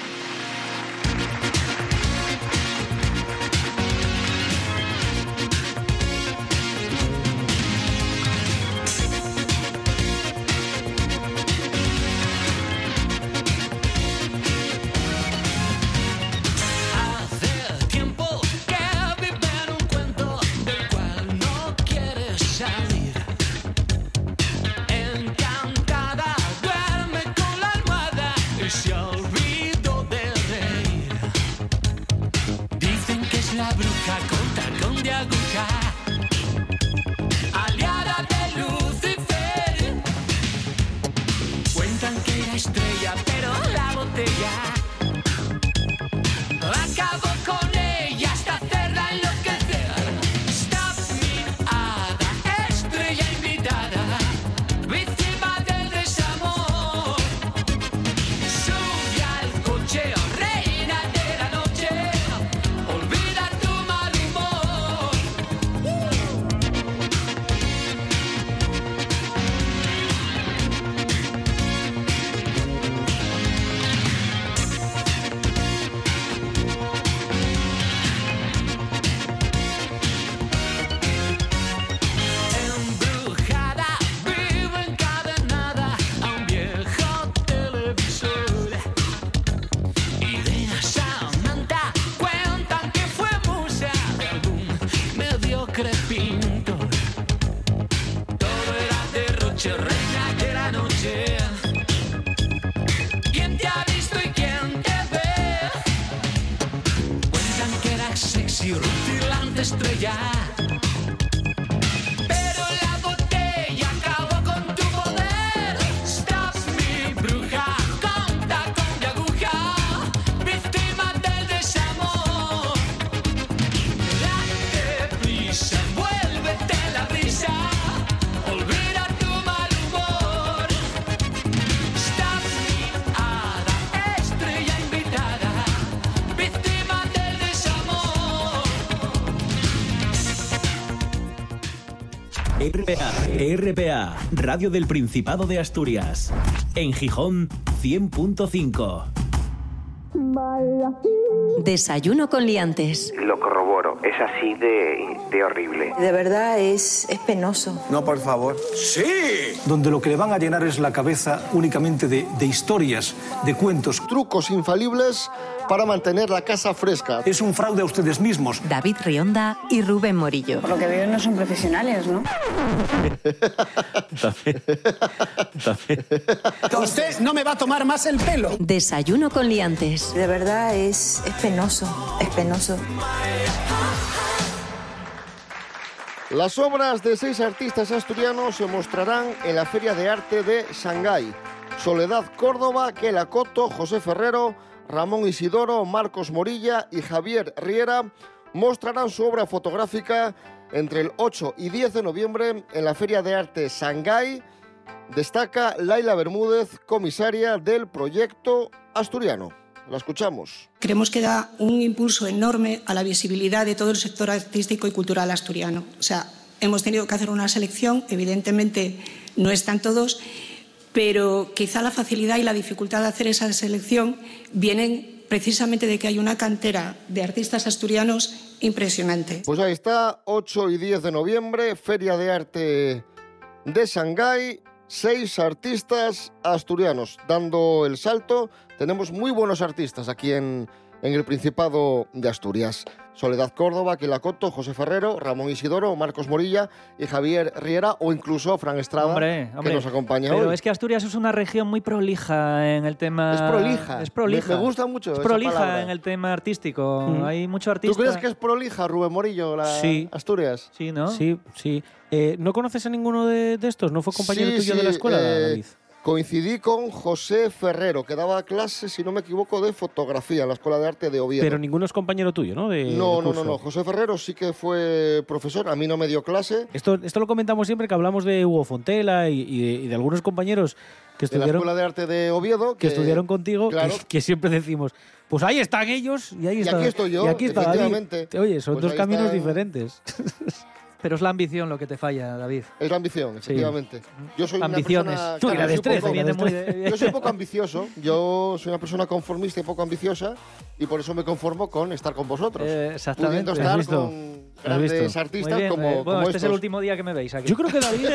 Hace tiempo que vive en un cuento del cual no quiere salir. Encantada duerme con la almohada y se olvidó de reír. Dicen que es la bruja con tacón de aguja, aliada de Lucifer. Cuentan que era estrella, pero la botella acabó con ella hasta hacerla enloquecer. Stop me, hada, estrella invitada, víctima del desamor. Sube al coche, reina de la noche, olvida tu mal humor. Embrujada, vive encadenada a un viejo televisor. Idea Samantha cuentan que fue musa de algún mediocre pintor. Todo era derroche, reina de la noche. ¿Quién te ha visto y quién te ve? Cuentan que era sexy, rutilante estrella. Pero la botella acabó con tu poder. Stop me, bruja, con tacón de aguja, víctima del desamor. Date prisa, envuélvete en la brisa, olvida tu mal humor. Stop me, hada, estrella invitada, víctima del R P A, R P A, Radio del Principado de Asturias. En Gijón, cien punto cinco. Desayuno con liantes. Lo corroboro, es así de, de horrible. De verdad es, es penoso. No, por favor. ¡Sí! Donde lo que le van a llenar es la cabeza únicamente de, de historias, de cuentos. Trucos infalibles para mantener la casa fresca. Es un fraude a ustedes mismos. David Rionda y Rubén Morillo. Por lo que veo no son profesionales, ¿no? También. También. Usted no me va a tomar más el pelo. Desayuno con liantes. De verdad es, es penoso, es penoso. Las obras de seis artistas asturianos se mostrarán en la Feria de Arte de Shanghái. Soledad Córdoba, Kela Coto, José Ferrero, Ramón Isidoro, Marcos Morilla y Javier Riera mostrarán su obra fotográfica entre el ocho y diez de noviembre en la Feria de Arte Shanghái. Destaca Laila Bermúdez, comisaria del proyecto asturiano. La escuchamos. Creemos que da un impulso enorme a la visibilidad de todo el sector artístico y cultural asturiano. O sea, hemos tenido que hacer una selección, evidentemente no están todos, pero quizá la facilidad y la dificultad de hacer esa selección vienen precisamente de que hay una cantera de artistas asturianos impresionante. Pues ahí está, ocho y diez de noviembre, Feria de Arte de Shanghái, seis artistas asturianos dando el salto. Tenemos muy buenos artistas aquí en, en el Principado de Asturias. Soledad Córdoba, Kela Coto, José Ferrero, Ramón Isidoro, Marcos Morilla y Javier Riera, o incluso Fran Estrada, hombre, hombre, que nos acompaña pero hoy. Pero es que Asturias es una región muy prolija en el tema... Es prolija. Es prolija. Me, me gusta mucho Es esa prolija palabra. en el tema artístico. Mm. Hay mucho artista... ¿Tú crees que es prolija, Rubén Morillo, la Sí. Asturias? Sí, ¿no? Sí, sí. Eh, ¿No conoces a ninguno de, de estos? ¿No fue compañero Sí, tuyo sí, de la escuela, eh, David? Coincidí con José Ferrero, que daba clases, si no me equivoco, de fotografía en la Escuela de Arte de Oviedo. Pero ninguno es compañero tuyo, ¿no? De, No, de no, curso. no, no. José Ferrero sí que fue profesor, a mí no me dio clase. Esto, esto lo comentamos siempre que hablamos de Hugo Fontela y, y, de, y de algunos compañeros que De la estudiaron, Escuela de Arte de Oviedo. que Que, estudiaron contigo, claro. que, que siempre decimos, pues ahí están ellos y ahí Y está, aquí estoy yo, y aquí está David. efectivamente. Oye, son Pues dos ahí caminos están. diferentes. Pero es la ambición lo que te falla, David. Es la ambición, efectivamente. Yo soy Ambiciones. una persona... Tú, y la claro, soy destreza, poco- viene muy de- Yo soy poco ambicioso, yo soy una persona conformista y poco ambiciosa, y por eso me conformo con estar con vosotros. Eh, exactamente. Pudiendo ¿Has estar visto? con ¿Has grandes visto? artistas Muy bien, como, eh, bueno, como este es el estos. último día que me veis aquí. Yo creo que David...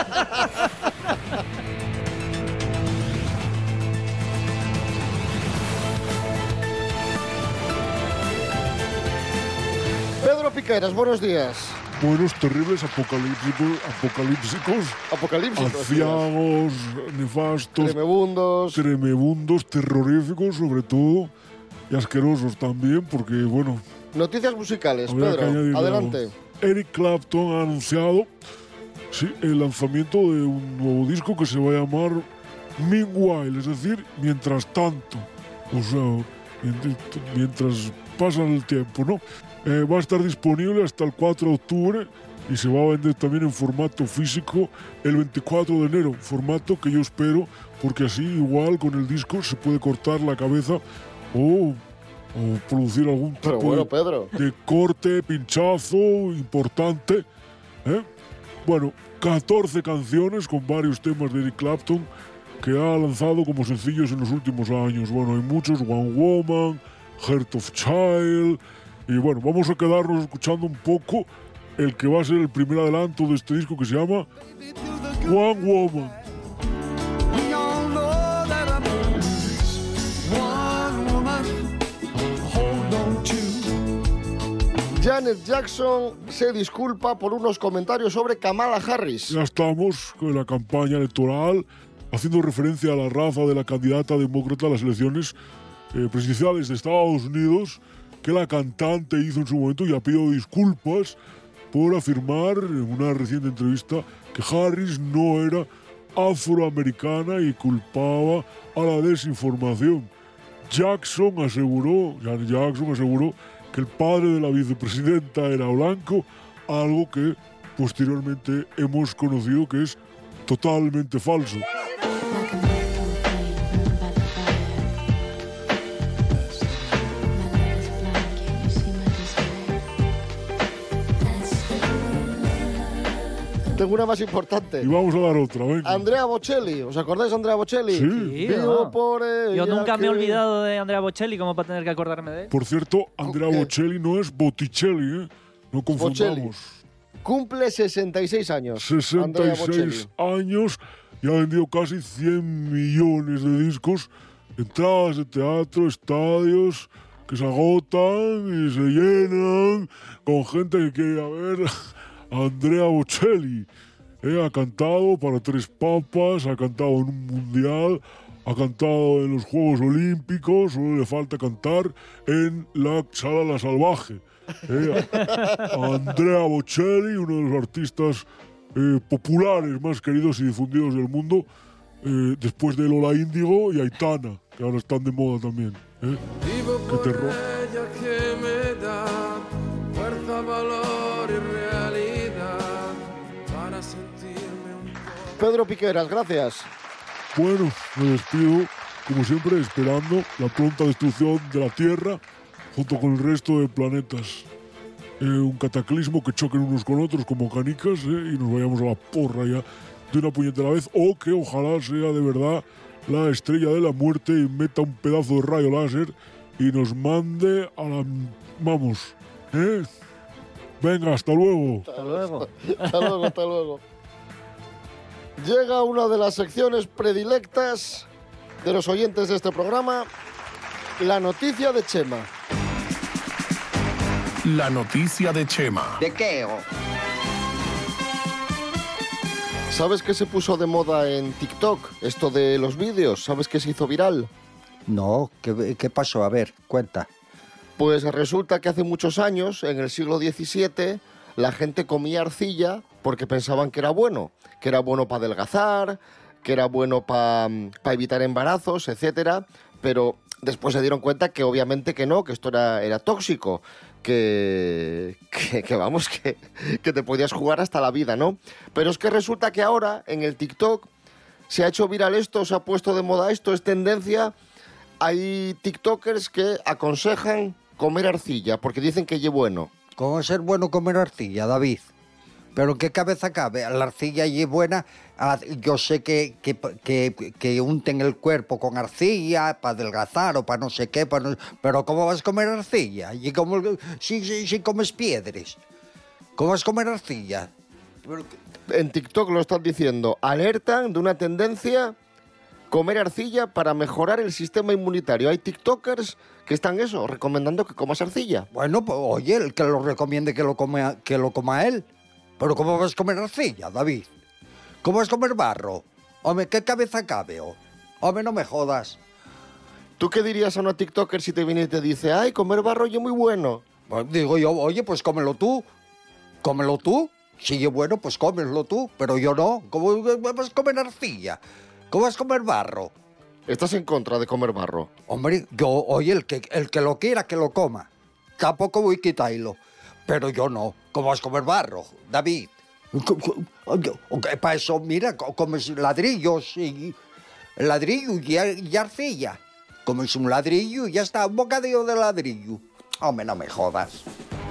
Pedro Piqueras, buenos días. Buenos, terribles, apocalípticos, apocalípticos, Apocalípticos. aciagos, nefastos, Tremebundos. tremebundos, terroríficos sobre todo, y asquerosos también, porque, bueno, Noticias musicales, habría que Pedro, añadirle adelante. algo. Eric Clapton ha anunciado sí, el lanzamiento de un nuevo disco que se va a llamar Meanwhile, es decir, mientras tanto, o sea, mient- mientras pasa el tiempo, ¿no? Eh, va a estar disponible hasta el cuatro de octubre y se va a vender también en formato físico el veinticuatro de enero, formato que yo espero, porque así igual con el disco se puede cortar la cabeza o, o producir algún Pero tipo bueno, de, Pedro. de corte, pinchazo importante. ¿eh? Bueno, catorce canciones con varios temas de Eric Clapton que ha lanzado como sencillos en los últimos años. Bueno, hay muchos, One Woman, Heart of Child, y bueno, vamos a quedarnos escuchando un poco el que va a ser el primer adelanto de este disco que se llama One Woman. Janet Jackson se disculpa por unos comentarios sobre Kamala Harris. Ya estamos con la campaña electoral haciendo referencia a la raza de la candidata demócrata a las elecciones eh, presidenciales de Estados Unidos, que la cantante hizo en su momento y ha pedido disculpas por afirmar en una reciente entrevista que Harris no era afroamericana y culpaba a la desinformación. Jackson aseguró, Janet Jackson aseguró que el padre de la vicepresidenta era blanco, algo que posteriormente hemos conocido que es totalmente falso. Tengo una más importante. Y vamos a dar otra, venga. Andrea Bocelli. ¿Os acordáis de Andrea Bocelli? Sí. Vivo no. por ella. Yo nunca que... me he olvidado de Andrea Bocelli como para tener que acordarme de él. Por cierto, Andrea ¿Qué? Bocelli no es Botticelli, ¿eh? No confundamos. Bocelli. Cumple sesenta y seis años. sesenta Andrea y seis Bocelli. años y ha vendido casi cien millones de discos. Entradas de teatro, estadios que se agotan y se llenan con gente que quiere ir a ver a Andrea Bocelli. Eh, ha cantado para tres papas, ha cantado en un mundial, ha cantado en los Juegos Olímpicos, solo le falta cantar en la Sala La Salvaje. Eh, Andrea Bocelli, uno de los artistas eh, populares más queridos y difundidos del mundo, eh, después de Lola Índigo y Aitana, que ahora están de moda también. ¿eh? Qué terror. Ella que me da fuerza, valor y realidad para sentirme un poco. Pedro Piqueras, gracias. Bueno, me despido, como siempre, esperando la pronta destrucción de la Tierra junto con el resto de planetas. Eh, un cataclismo que choquen unos con otros como canicas eh, y nos vayamos a la porra ya de una puñetera vez, o que ojalá sea de verdad la estrella de la muerte y meta un pedazo de rayo láser y nos mande a la... Vamos, ¿eh? Venga, hasta luego. Hasta luego. Hasta luego, hasta luego. Llega una de las secciones predilectas de los oyentes de este programa, la noticia de Chema. La noticia de Chema. ¿De qué? Oh? ¿Sabes qué se puso de moda en TikTok? Esto de los vídeos, ¿sabes qué se hizo viral? No, ¿qué, qué pasó? A ver, cuenta. Pues resulta que hace muchos años, en el siglo diecisiete, la gente comía arcilla porque pensaban que era bueno, que era bueno para adelgazar, que era bueno para pa evitar embarazos, etcétera, pero después se dieron cuenta que obviamente que no, que esto era, era tóxico, que, que, que vamos, que, que te podías jugar hasta la vida, ¿no? Pero es que resulta que ahora en el TikTok se ha hecho viral esto, se ha puesto de moda esto, es tendencia. Hay TikTokers que aconsejan comer arcilla porque dicen que es bueno. ¿Cómo va a ser bueno comer arcilla, David? ¿Pero en qué cabeza cabe? La arcilla es buena. Yo sé que, que, que, que unten el cuerpo con arcilla para adelgazar o para no sé qué, para no... pero ¿cómo vas a comer arcilla? ¿Y cómo, si, si, si comes piedras? ¿Cómo vas a comer arcilla? En TikTok lo están diciendo. Alertan de una tendencia comer arcilla para mejorar el sistema inmunitario. Hay TikTokers que están eso, recomendando que comas arcilla. Bueno, pues oye, el que lo recomiende que lo, come, que lo coma él. Pero ¿cómo vas a comer arcilla, David? ¿Cómo vas a comer barro? Hombre, ¿qué cabeza cabe? Oh? Hombre, no me jodas. ¿Tú qué dirías a una TikToker si te viene y te dice, ay, comer barro es muy bueno? Pues digo yo, oye, pues cómelo tú. Cómelo tú. Si es bueno, pues cómelo tú. Pero yo no. ¿Cómo vas a comer arcilla? ¿Cómo vas a comer barro? ¿Estás en contra de comer barro? Hombre, yo, oye, el que, el que lo quiera, que lo coma. Tampoco voy a quitarlo. Pero yo no. ¿Cómo vas a comer barro, David? Para eso, mira, comes ladrillos y ladrillo y, y arcilla. Comes un ladrillo y ya está, un bocadillo de ladrillo. Hombre, no me jodas.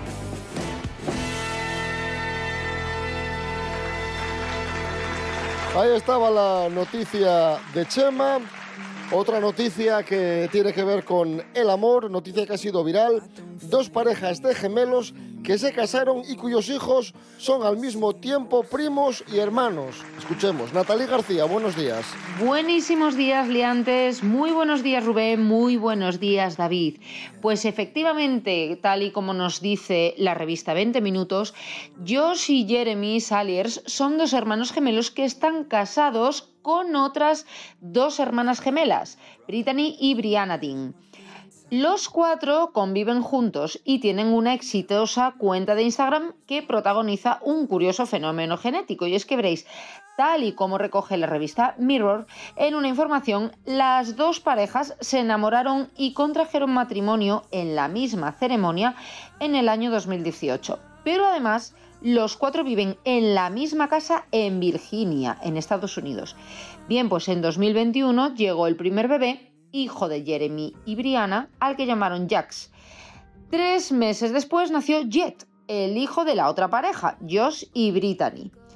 Ahí estaba la noticia de Chema. Otra noticia que tiene que ver con el amor, noticia que ha sido viral. Dos parejas de gemelos que se casaron y cuyos hijos son al mismo tiempo primos y hermanos. Escuchemos. Natalie García, buenos días. Buenísimos días, liantes. Muy buenos días, Rubén. Muy buenos días, David. Pues efectivamente, tal y como nos dice la revista veinte minutos, Josh y Jeremy Saliers son dos hermanos gemelos que están casados con otras dos hermanas gemelas, Brittany y Brianna Dean. Los cuatro conviven juntos y tienen una exitosa cuenta de Instagram que protagoniza un curioso fenómeno genético. Y es que veréis, tal y como recoge la revista Mirror, en una información, las dos parejas se enamoraron y contrajeron matrimonio en la misma ceremonia en el año dos mil dieciocho. Pero además, los cuatro viven en la misma casa en Virginia, en Estados Unidos. Bien, pues en dos mil veintiuno llegó el primer bebé, hijo de Jeremy y Brianna, al que llamaron Jax. Tres meses después nació Jet, el hijo de la otra pareja, Josh y Brittany.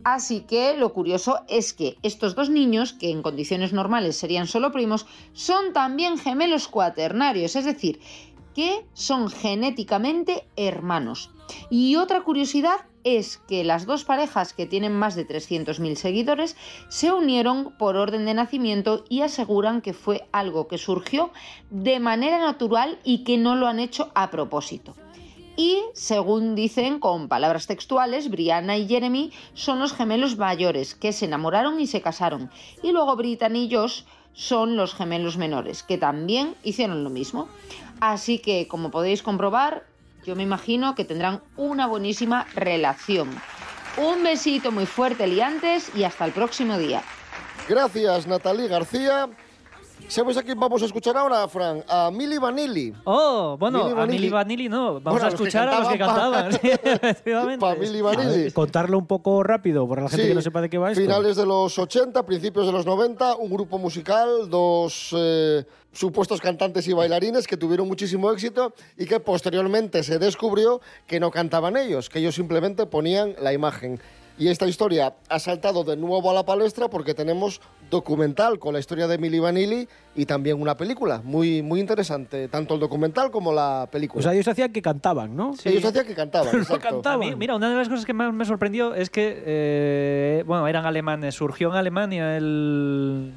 Así que lo curioso es que estos dos niños, que en condiciones normales serían solo primos, son también gemelos cuaternarios, es decir, que son genéticamente hermanos. Y otra curiosidad es que las dos parejas que tienen más de trescientos mil seguidores se unieron por orden de nacimiento y aseguran que fue algo que surgió de manera natural y que no lo han hecho a propósito. Y, según dicen con palabras textuales, Brianna y Jeremy son los gemelos mayores que se enamoraron y se casaron. Y luego Brittany y Josh son los gemelos menores, que también hicieron lo mismo. Así que, como podéis comprobar, yo me imagino que tendrán una buenísima relación. Un besito muy fuerte, liantes, y hasta el próximo día. Gracias, Natalie García. ¿Sabes a quién vamos a escuchar ahora, Fran? A Milli Vanilli. Oh, bueno, Milli a Milli Vanilli no. Vamos Bueno, a escuchar a los que cantaban. Sí, efectivamente. Pa Milli Vanilli. Contarlo un poco rápido para la gente Sí, que no sepa de qué va esto. Finales de los ochenta, principios de los noventa, un grupo musical, dos eh, supuestos cantantes y bailarines que tuvieron muchísimo éxito y que posteriormente se descubrió que no cantaban ellos, que ellos simplemente ponían la imagen. Y esta historia ha saltado de nuevo a la palestra porque tenemos documental con la historia de Milli Vanilli y también una película muy, muy interesante, tanto el documental como la película. O sea, ellos hacían que cantaban, ¿no? Sí. Ellos hacían que cantaban, exacto. A mí, mira, una de las cosas que más me sorprendió es que, eh, bueno, eran alemanes, surgió en Alemania el,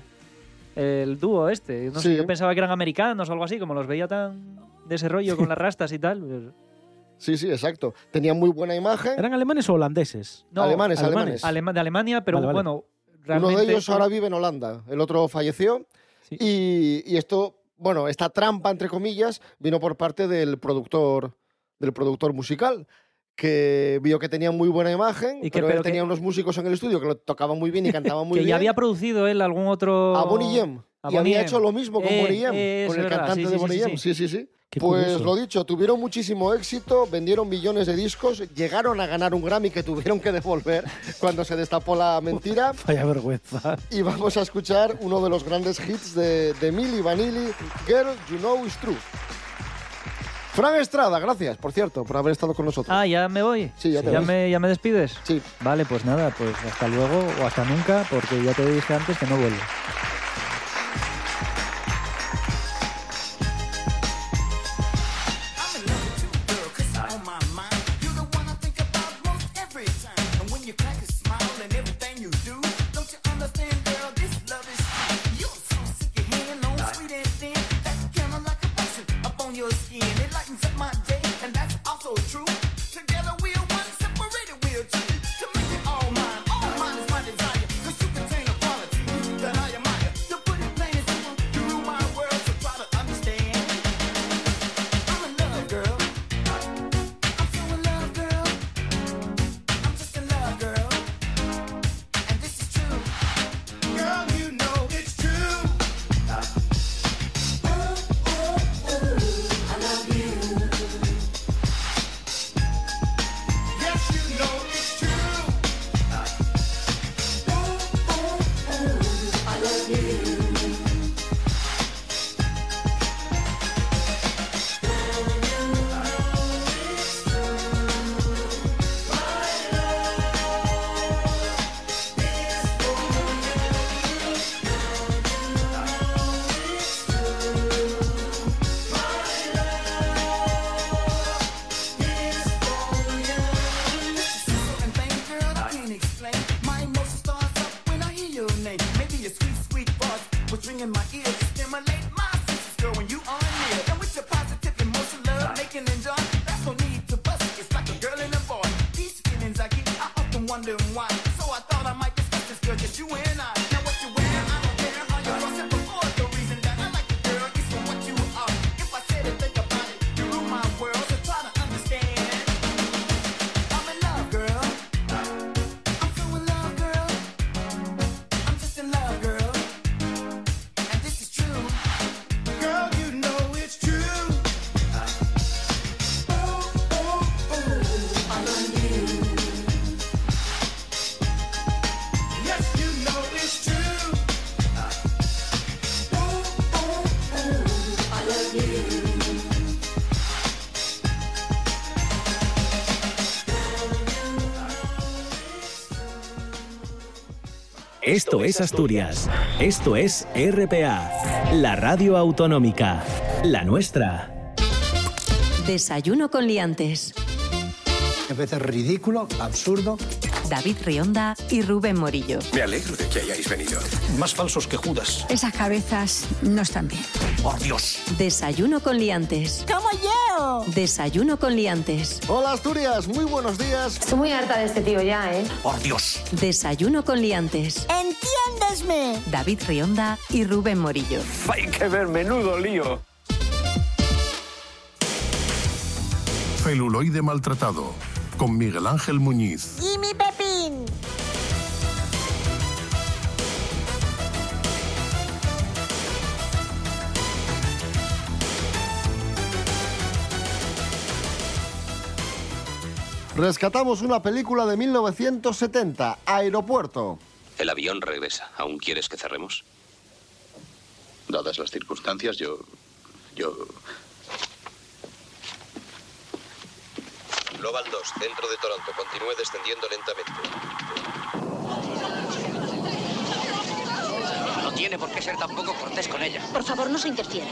el dúo este. No sé, Sí. yo pensaba que eran americanos o algo así, como los veía tan de ese rollo con las rastas y tal. Pues, Sí, sí, exacto. Tenían muy buena imagen. ¿Eran alemanes o holandeses? no, Alemanes, alemanes. alema- de Alemania, pero Vale, vale. bueno, Uno realmente... de ellos ahora vive en Holanda, el otro falleció. Sí. Y, y esto, bueno, esta trampa, entre comillas, vino por parte del productor, del productor musical, que vio que tenían muy buena imagen, Y que- pero, pero él que- tenía unos músicos en el estudio que lo tocaban muy bien y cantaban muy que bien. ya había producido él algún otro... A Bonnie M. A Y Bonnie había M. hecho lo mismo con Eh, Bonnie M, eh, con es el verdad, cantante sí, de sí, Bonnie sí, M. sí. Sí, sí, sí. Qué Pues curioso. lo dicho, tuvieron muchísimo éxito, vendieron millones de discos, llegaron a ganar un Grammy que tuvieron que devolver cuando se destapó la mentira. Vaya vergüenza. Y vamos a escuchar uno de los grandes hits de, de Milli Vanilli, Girl, You Know It's True. Fran Estrada, gracias, por cierto, por haber estado con nosotros. Ah, ¿ya me voy? Sí, ya te ¿Ya vas. me, ¿Ya me despides? Sí. Vale, pues nada, pues hasta luego o hasta nunca, porque ya te dije antes que no vuelvo. Esto es Asturias. Esto es R P A, la radio autonómica, la nuestra. Desayuno con liantes. A veces ridículo, absurdo. David Rionda y Rubén Morillo. Me alegro de que hayáis venido. Más falsos que Judas. Esas cabezas no están bien. ¡Por Dios! Desayuno con liantes. ¡Como yo! Desayuno con liantes. Hola Asturias, muy buenos días. Estoy muy harta de este tío ya, ¿eh? ¡Por Dios! Desayuno con liantes. ¡Entiéndesme! David Rionda y Rubén Morillo. Hay que ver, menudo lío. Celuloide maltratado, con Miguel Ángel Muñiz. ¡Y mi Pepín! Rescatamos una película de mil novecientos setenta, Aeropuerto. El avión regresa. ¿Aún quieres que cerremos? Dadas las circunstancias, yo... yo... Global dos, centro de Toronto. Continúe descendiendo lentamente. No tiene por qué ser tampoco cortés con ella. Por favor, no se interfiera.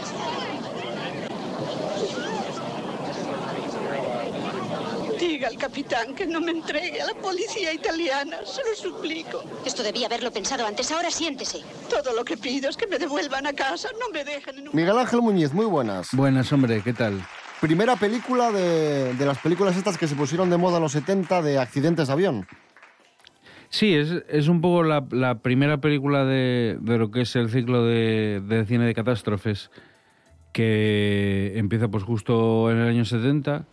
Diga al capitán que no me entregue a la policía italiana. Se lo suplico. Esto debía haberlo pensado antes. Ahora siéntese. Todo lo que pido es que me devuelvan a casa. No me dejen en un... Miguel Ángel Muñiz, muy buenas. Buenas, hombre, ¿qué tal? Primera película de, de las películas estas que se pusieron de moda en los setenta de accidentes de avión. Sí, es, es un poco la, la primera película de, de lo que es el ciclo de, de cine de catástrofes, que empieza pues justo en el año setenta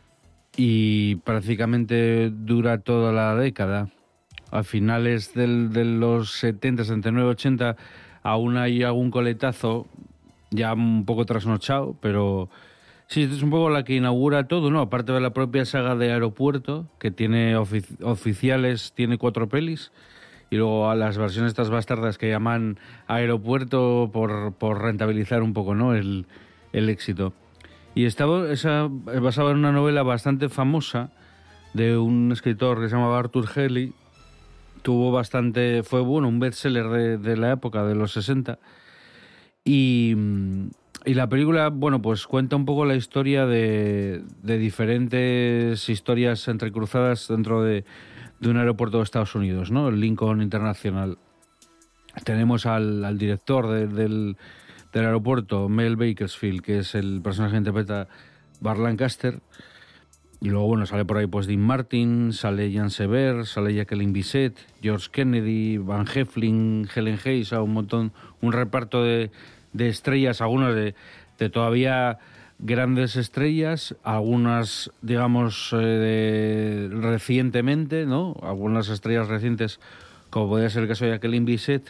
y prácticamente dura toda la década. A finales del, de los setenta, setenta y nueve, ochenta aún hay algún coletazo ya un poco trasnochado, pero... Sí, es un poco la que inaugura todo, ¿no? Aparte de la propia saga de Aeropuerto, que tiene ofici- oficiales, tiene cuatro pelis, y luego a las versiones estas bastardas que llaman Aeropuerto por, por rentabilizar un poco, ¿no? El, el éxito. Y estaba esa, basada en una novela bastante famosa de un escritor que se llamaba Arthur Haley. Tuvo bastante... Fue, bueno, un bestseller de, de la época, de los sesenta. Y... Y la película, bueno, pues cuenta un poco la historia de, de diferentes historias entrecruzadas dentro de, de un aeropuerto de Estados Unidos, ¿no? El Lincoln Internacional. Tenemos al, al director de, del, del aeropuerto, Mel Bakersfield, que es el personaje que interpreta Burt Lancaster. Y luego, bueno, sale por ahí pues Dean Martin, sale Jean Sever, sale Jacqueline Bisset, George Kennedy, Van Heflin, Helen Hayes, o sea, un montón, un reparto de... de estrellas, algunas de, de todavía grandes estrellas, algunas, digamos, eh, de, recientemente, ¿no? Algunas estrellas recientes, como podría ser el caso de Jacqueline Bisset,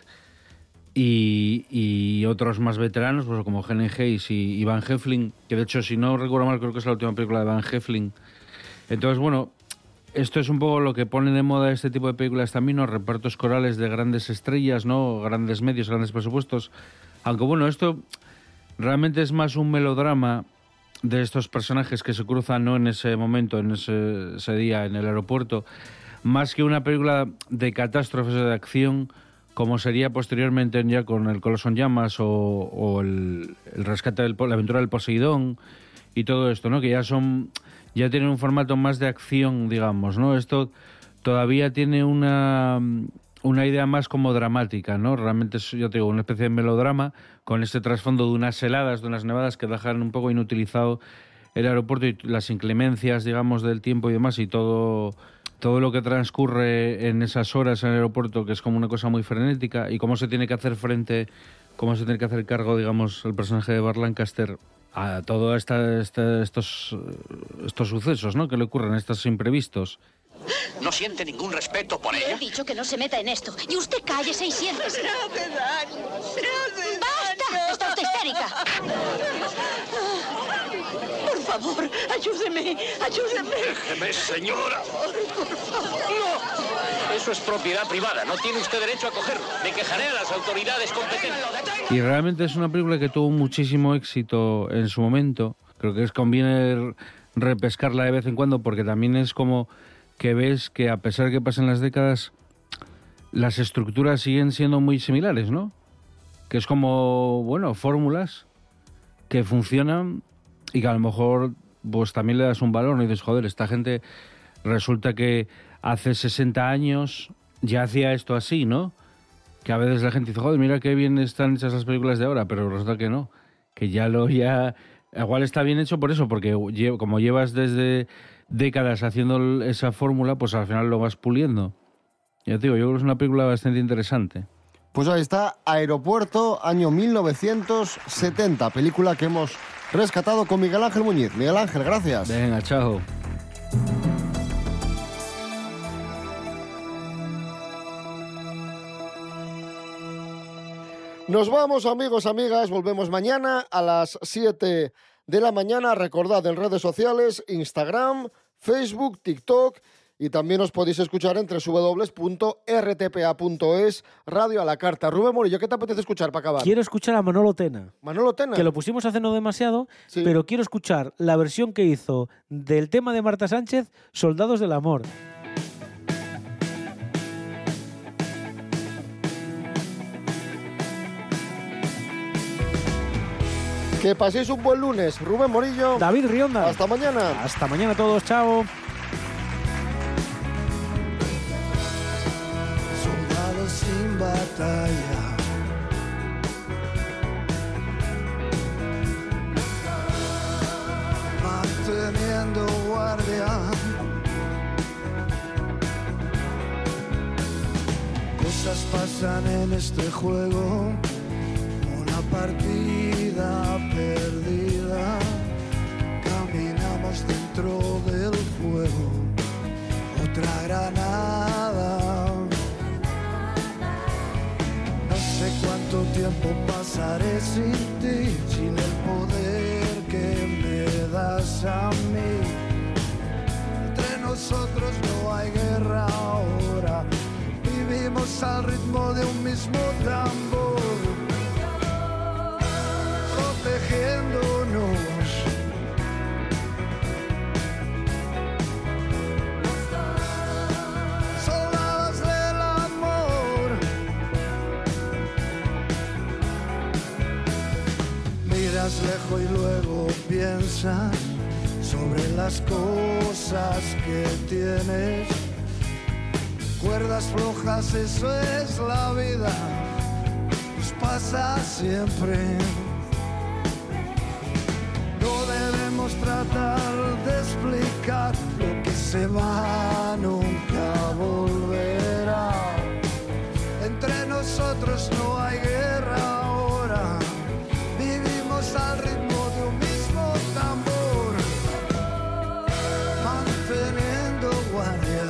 y, y otros más veteranos, pues como Helen Hayes y, y Van Heflin, que de hecho, si no recuerdo mal, creo que es la última película de Van Heflin. Entonces, bueno, esto es un poco lo que pone de moda este tipo de películas también, ¿no? Repartos corales de grandes estrellas, ¿no? Grandes medios, grandes presupuestos. Aunque bueno, esto realmente es más un melodrama de estos personajes que se cruzan, ¿no? En ese momento, en ese, ese día en el aeropuerto, más que una película de catástrofes o de acción, como sería posteriormente ya con El Coloso en Llamas o, o el, el rescate del la aventura del Poseidón y todo esto, ¿no? Que ya son ya tienen un formato más de acción, digamos, ¿no? Esto todavía tiene una una idea más como dramática, ¿no? Realmente es, yo te digo, una especie de melodrama con este trasfondo de unas heladas, de unas nevadas que dejan un poco inutilizado el aeropuerto y las inclemencias, digamos, del tiempo y demás, y todo, todo lo que transcurre en esas horas en el aeropuerto, que es como una cosa muy frenética, y cómo se tiene que hacer frente, cómo se tiene que hacer cargo, digamos, el personaje de Burt Lancaster a todos esta, esta, estos, estos sucesos, ¿no? Que le ocurren, estos imprevistos. ¿No siente ningún respeto por ella? Le he dicho que no se meta en esto. Y usted cállese y siéntese. Me hace daño, me hace ¡Basta! daño. ¡Está usted histérica! Por favor, ayúdeme, ayúdeme. Déjeme, señora. Por favor. No, eso es propiedad privada. No tiene usted derecho a cogerlo. Me quejaré a las autoridades competentes. Y realmente es una película que tuvo muchísimo éxito en su momento. Creo que es conviene repescarla de vez en cuando porque también es como... que ves que a pesar de que pasen las décadas, las estructuras siguen siendo muy similares, ¿no? Que es como, bueno, fórmulas que funcionan y que a lo mejor pues también le das un valor, ¿no? Y dices, joder, esta gente resulta que hace sesenta años ya hacía esto así, ¿no? Que a veces la gente dice, joder, mira qué bien están hechas las películas de ahora, pero resulta que no, que ya lo ya... Igual está bien hecho por eso, porque como llevas desde décadas haciendo esa fórmula, pues al final lo vas puliendo. Ya te digo, yo creo que es una película bastante interesante. Pues ahí está, Aeropuerto, año mil novecientos setenta, película que hemos rescatado con Miguel Ángel Muñiz. Miguel Ángel, gracias. Venga, chao. Nos vamos, amigos, amigas, volvemos mañana a las siete de la mañana. Recordad, en redes sociales, Instagram, Facebook, TikTok, y también os podéis escuchar en doble u doble u doble u punto r t p a punto es, Radio a la Carta. Rubén Morillo, ¿qué te apetece escuchar para acabar? Quiero escuchar a Manolo Tena. Manolo Tena. Que lo pusimos hace no demasiado, sí. Pero quiero escuchar la versión que hizo del tema de Marta Sánchez, Soldados del Amor. Que paséis un buen lunes. Rubén Morillo. David Rionda. Hasta mañana. Hasta mañana a todos. Chao. Soldados sin batalla. Manteniendo guardia. Cosas pasan en este juego. Una partida perdida, caminamos dentro del fuego, otra granada. No sé cuánto tiempo pasaré sin ti, sin el poder que me das a mí. Entre nosotros no hay guerra ahora, vivimos al ritmo de un mismo tambor. Protegiéndonos, soldados del amor. Miras lejos y luego piensas sobre las cosas que tienes. Cuerdas flojas, eso es la vida, nos pasa siempre. No debemos tratar de explicar lo que se va, nunca volverá. Entre nosotros no hay guerra ahora, vivimos al ritmo de un mismo tambor, manteniendo guardia.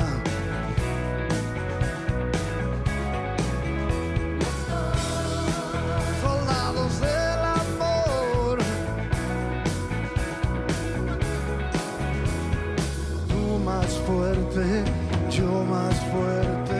Soldados del amor. Tú más fuerte, yo más fuerte.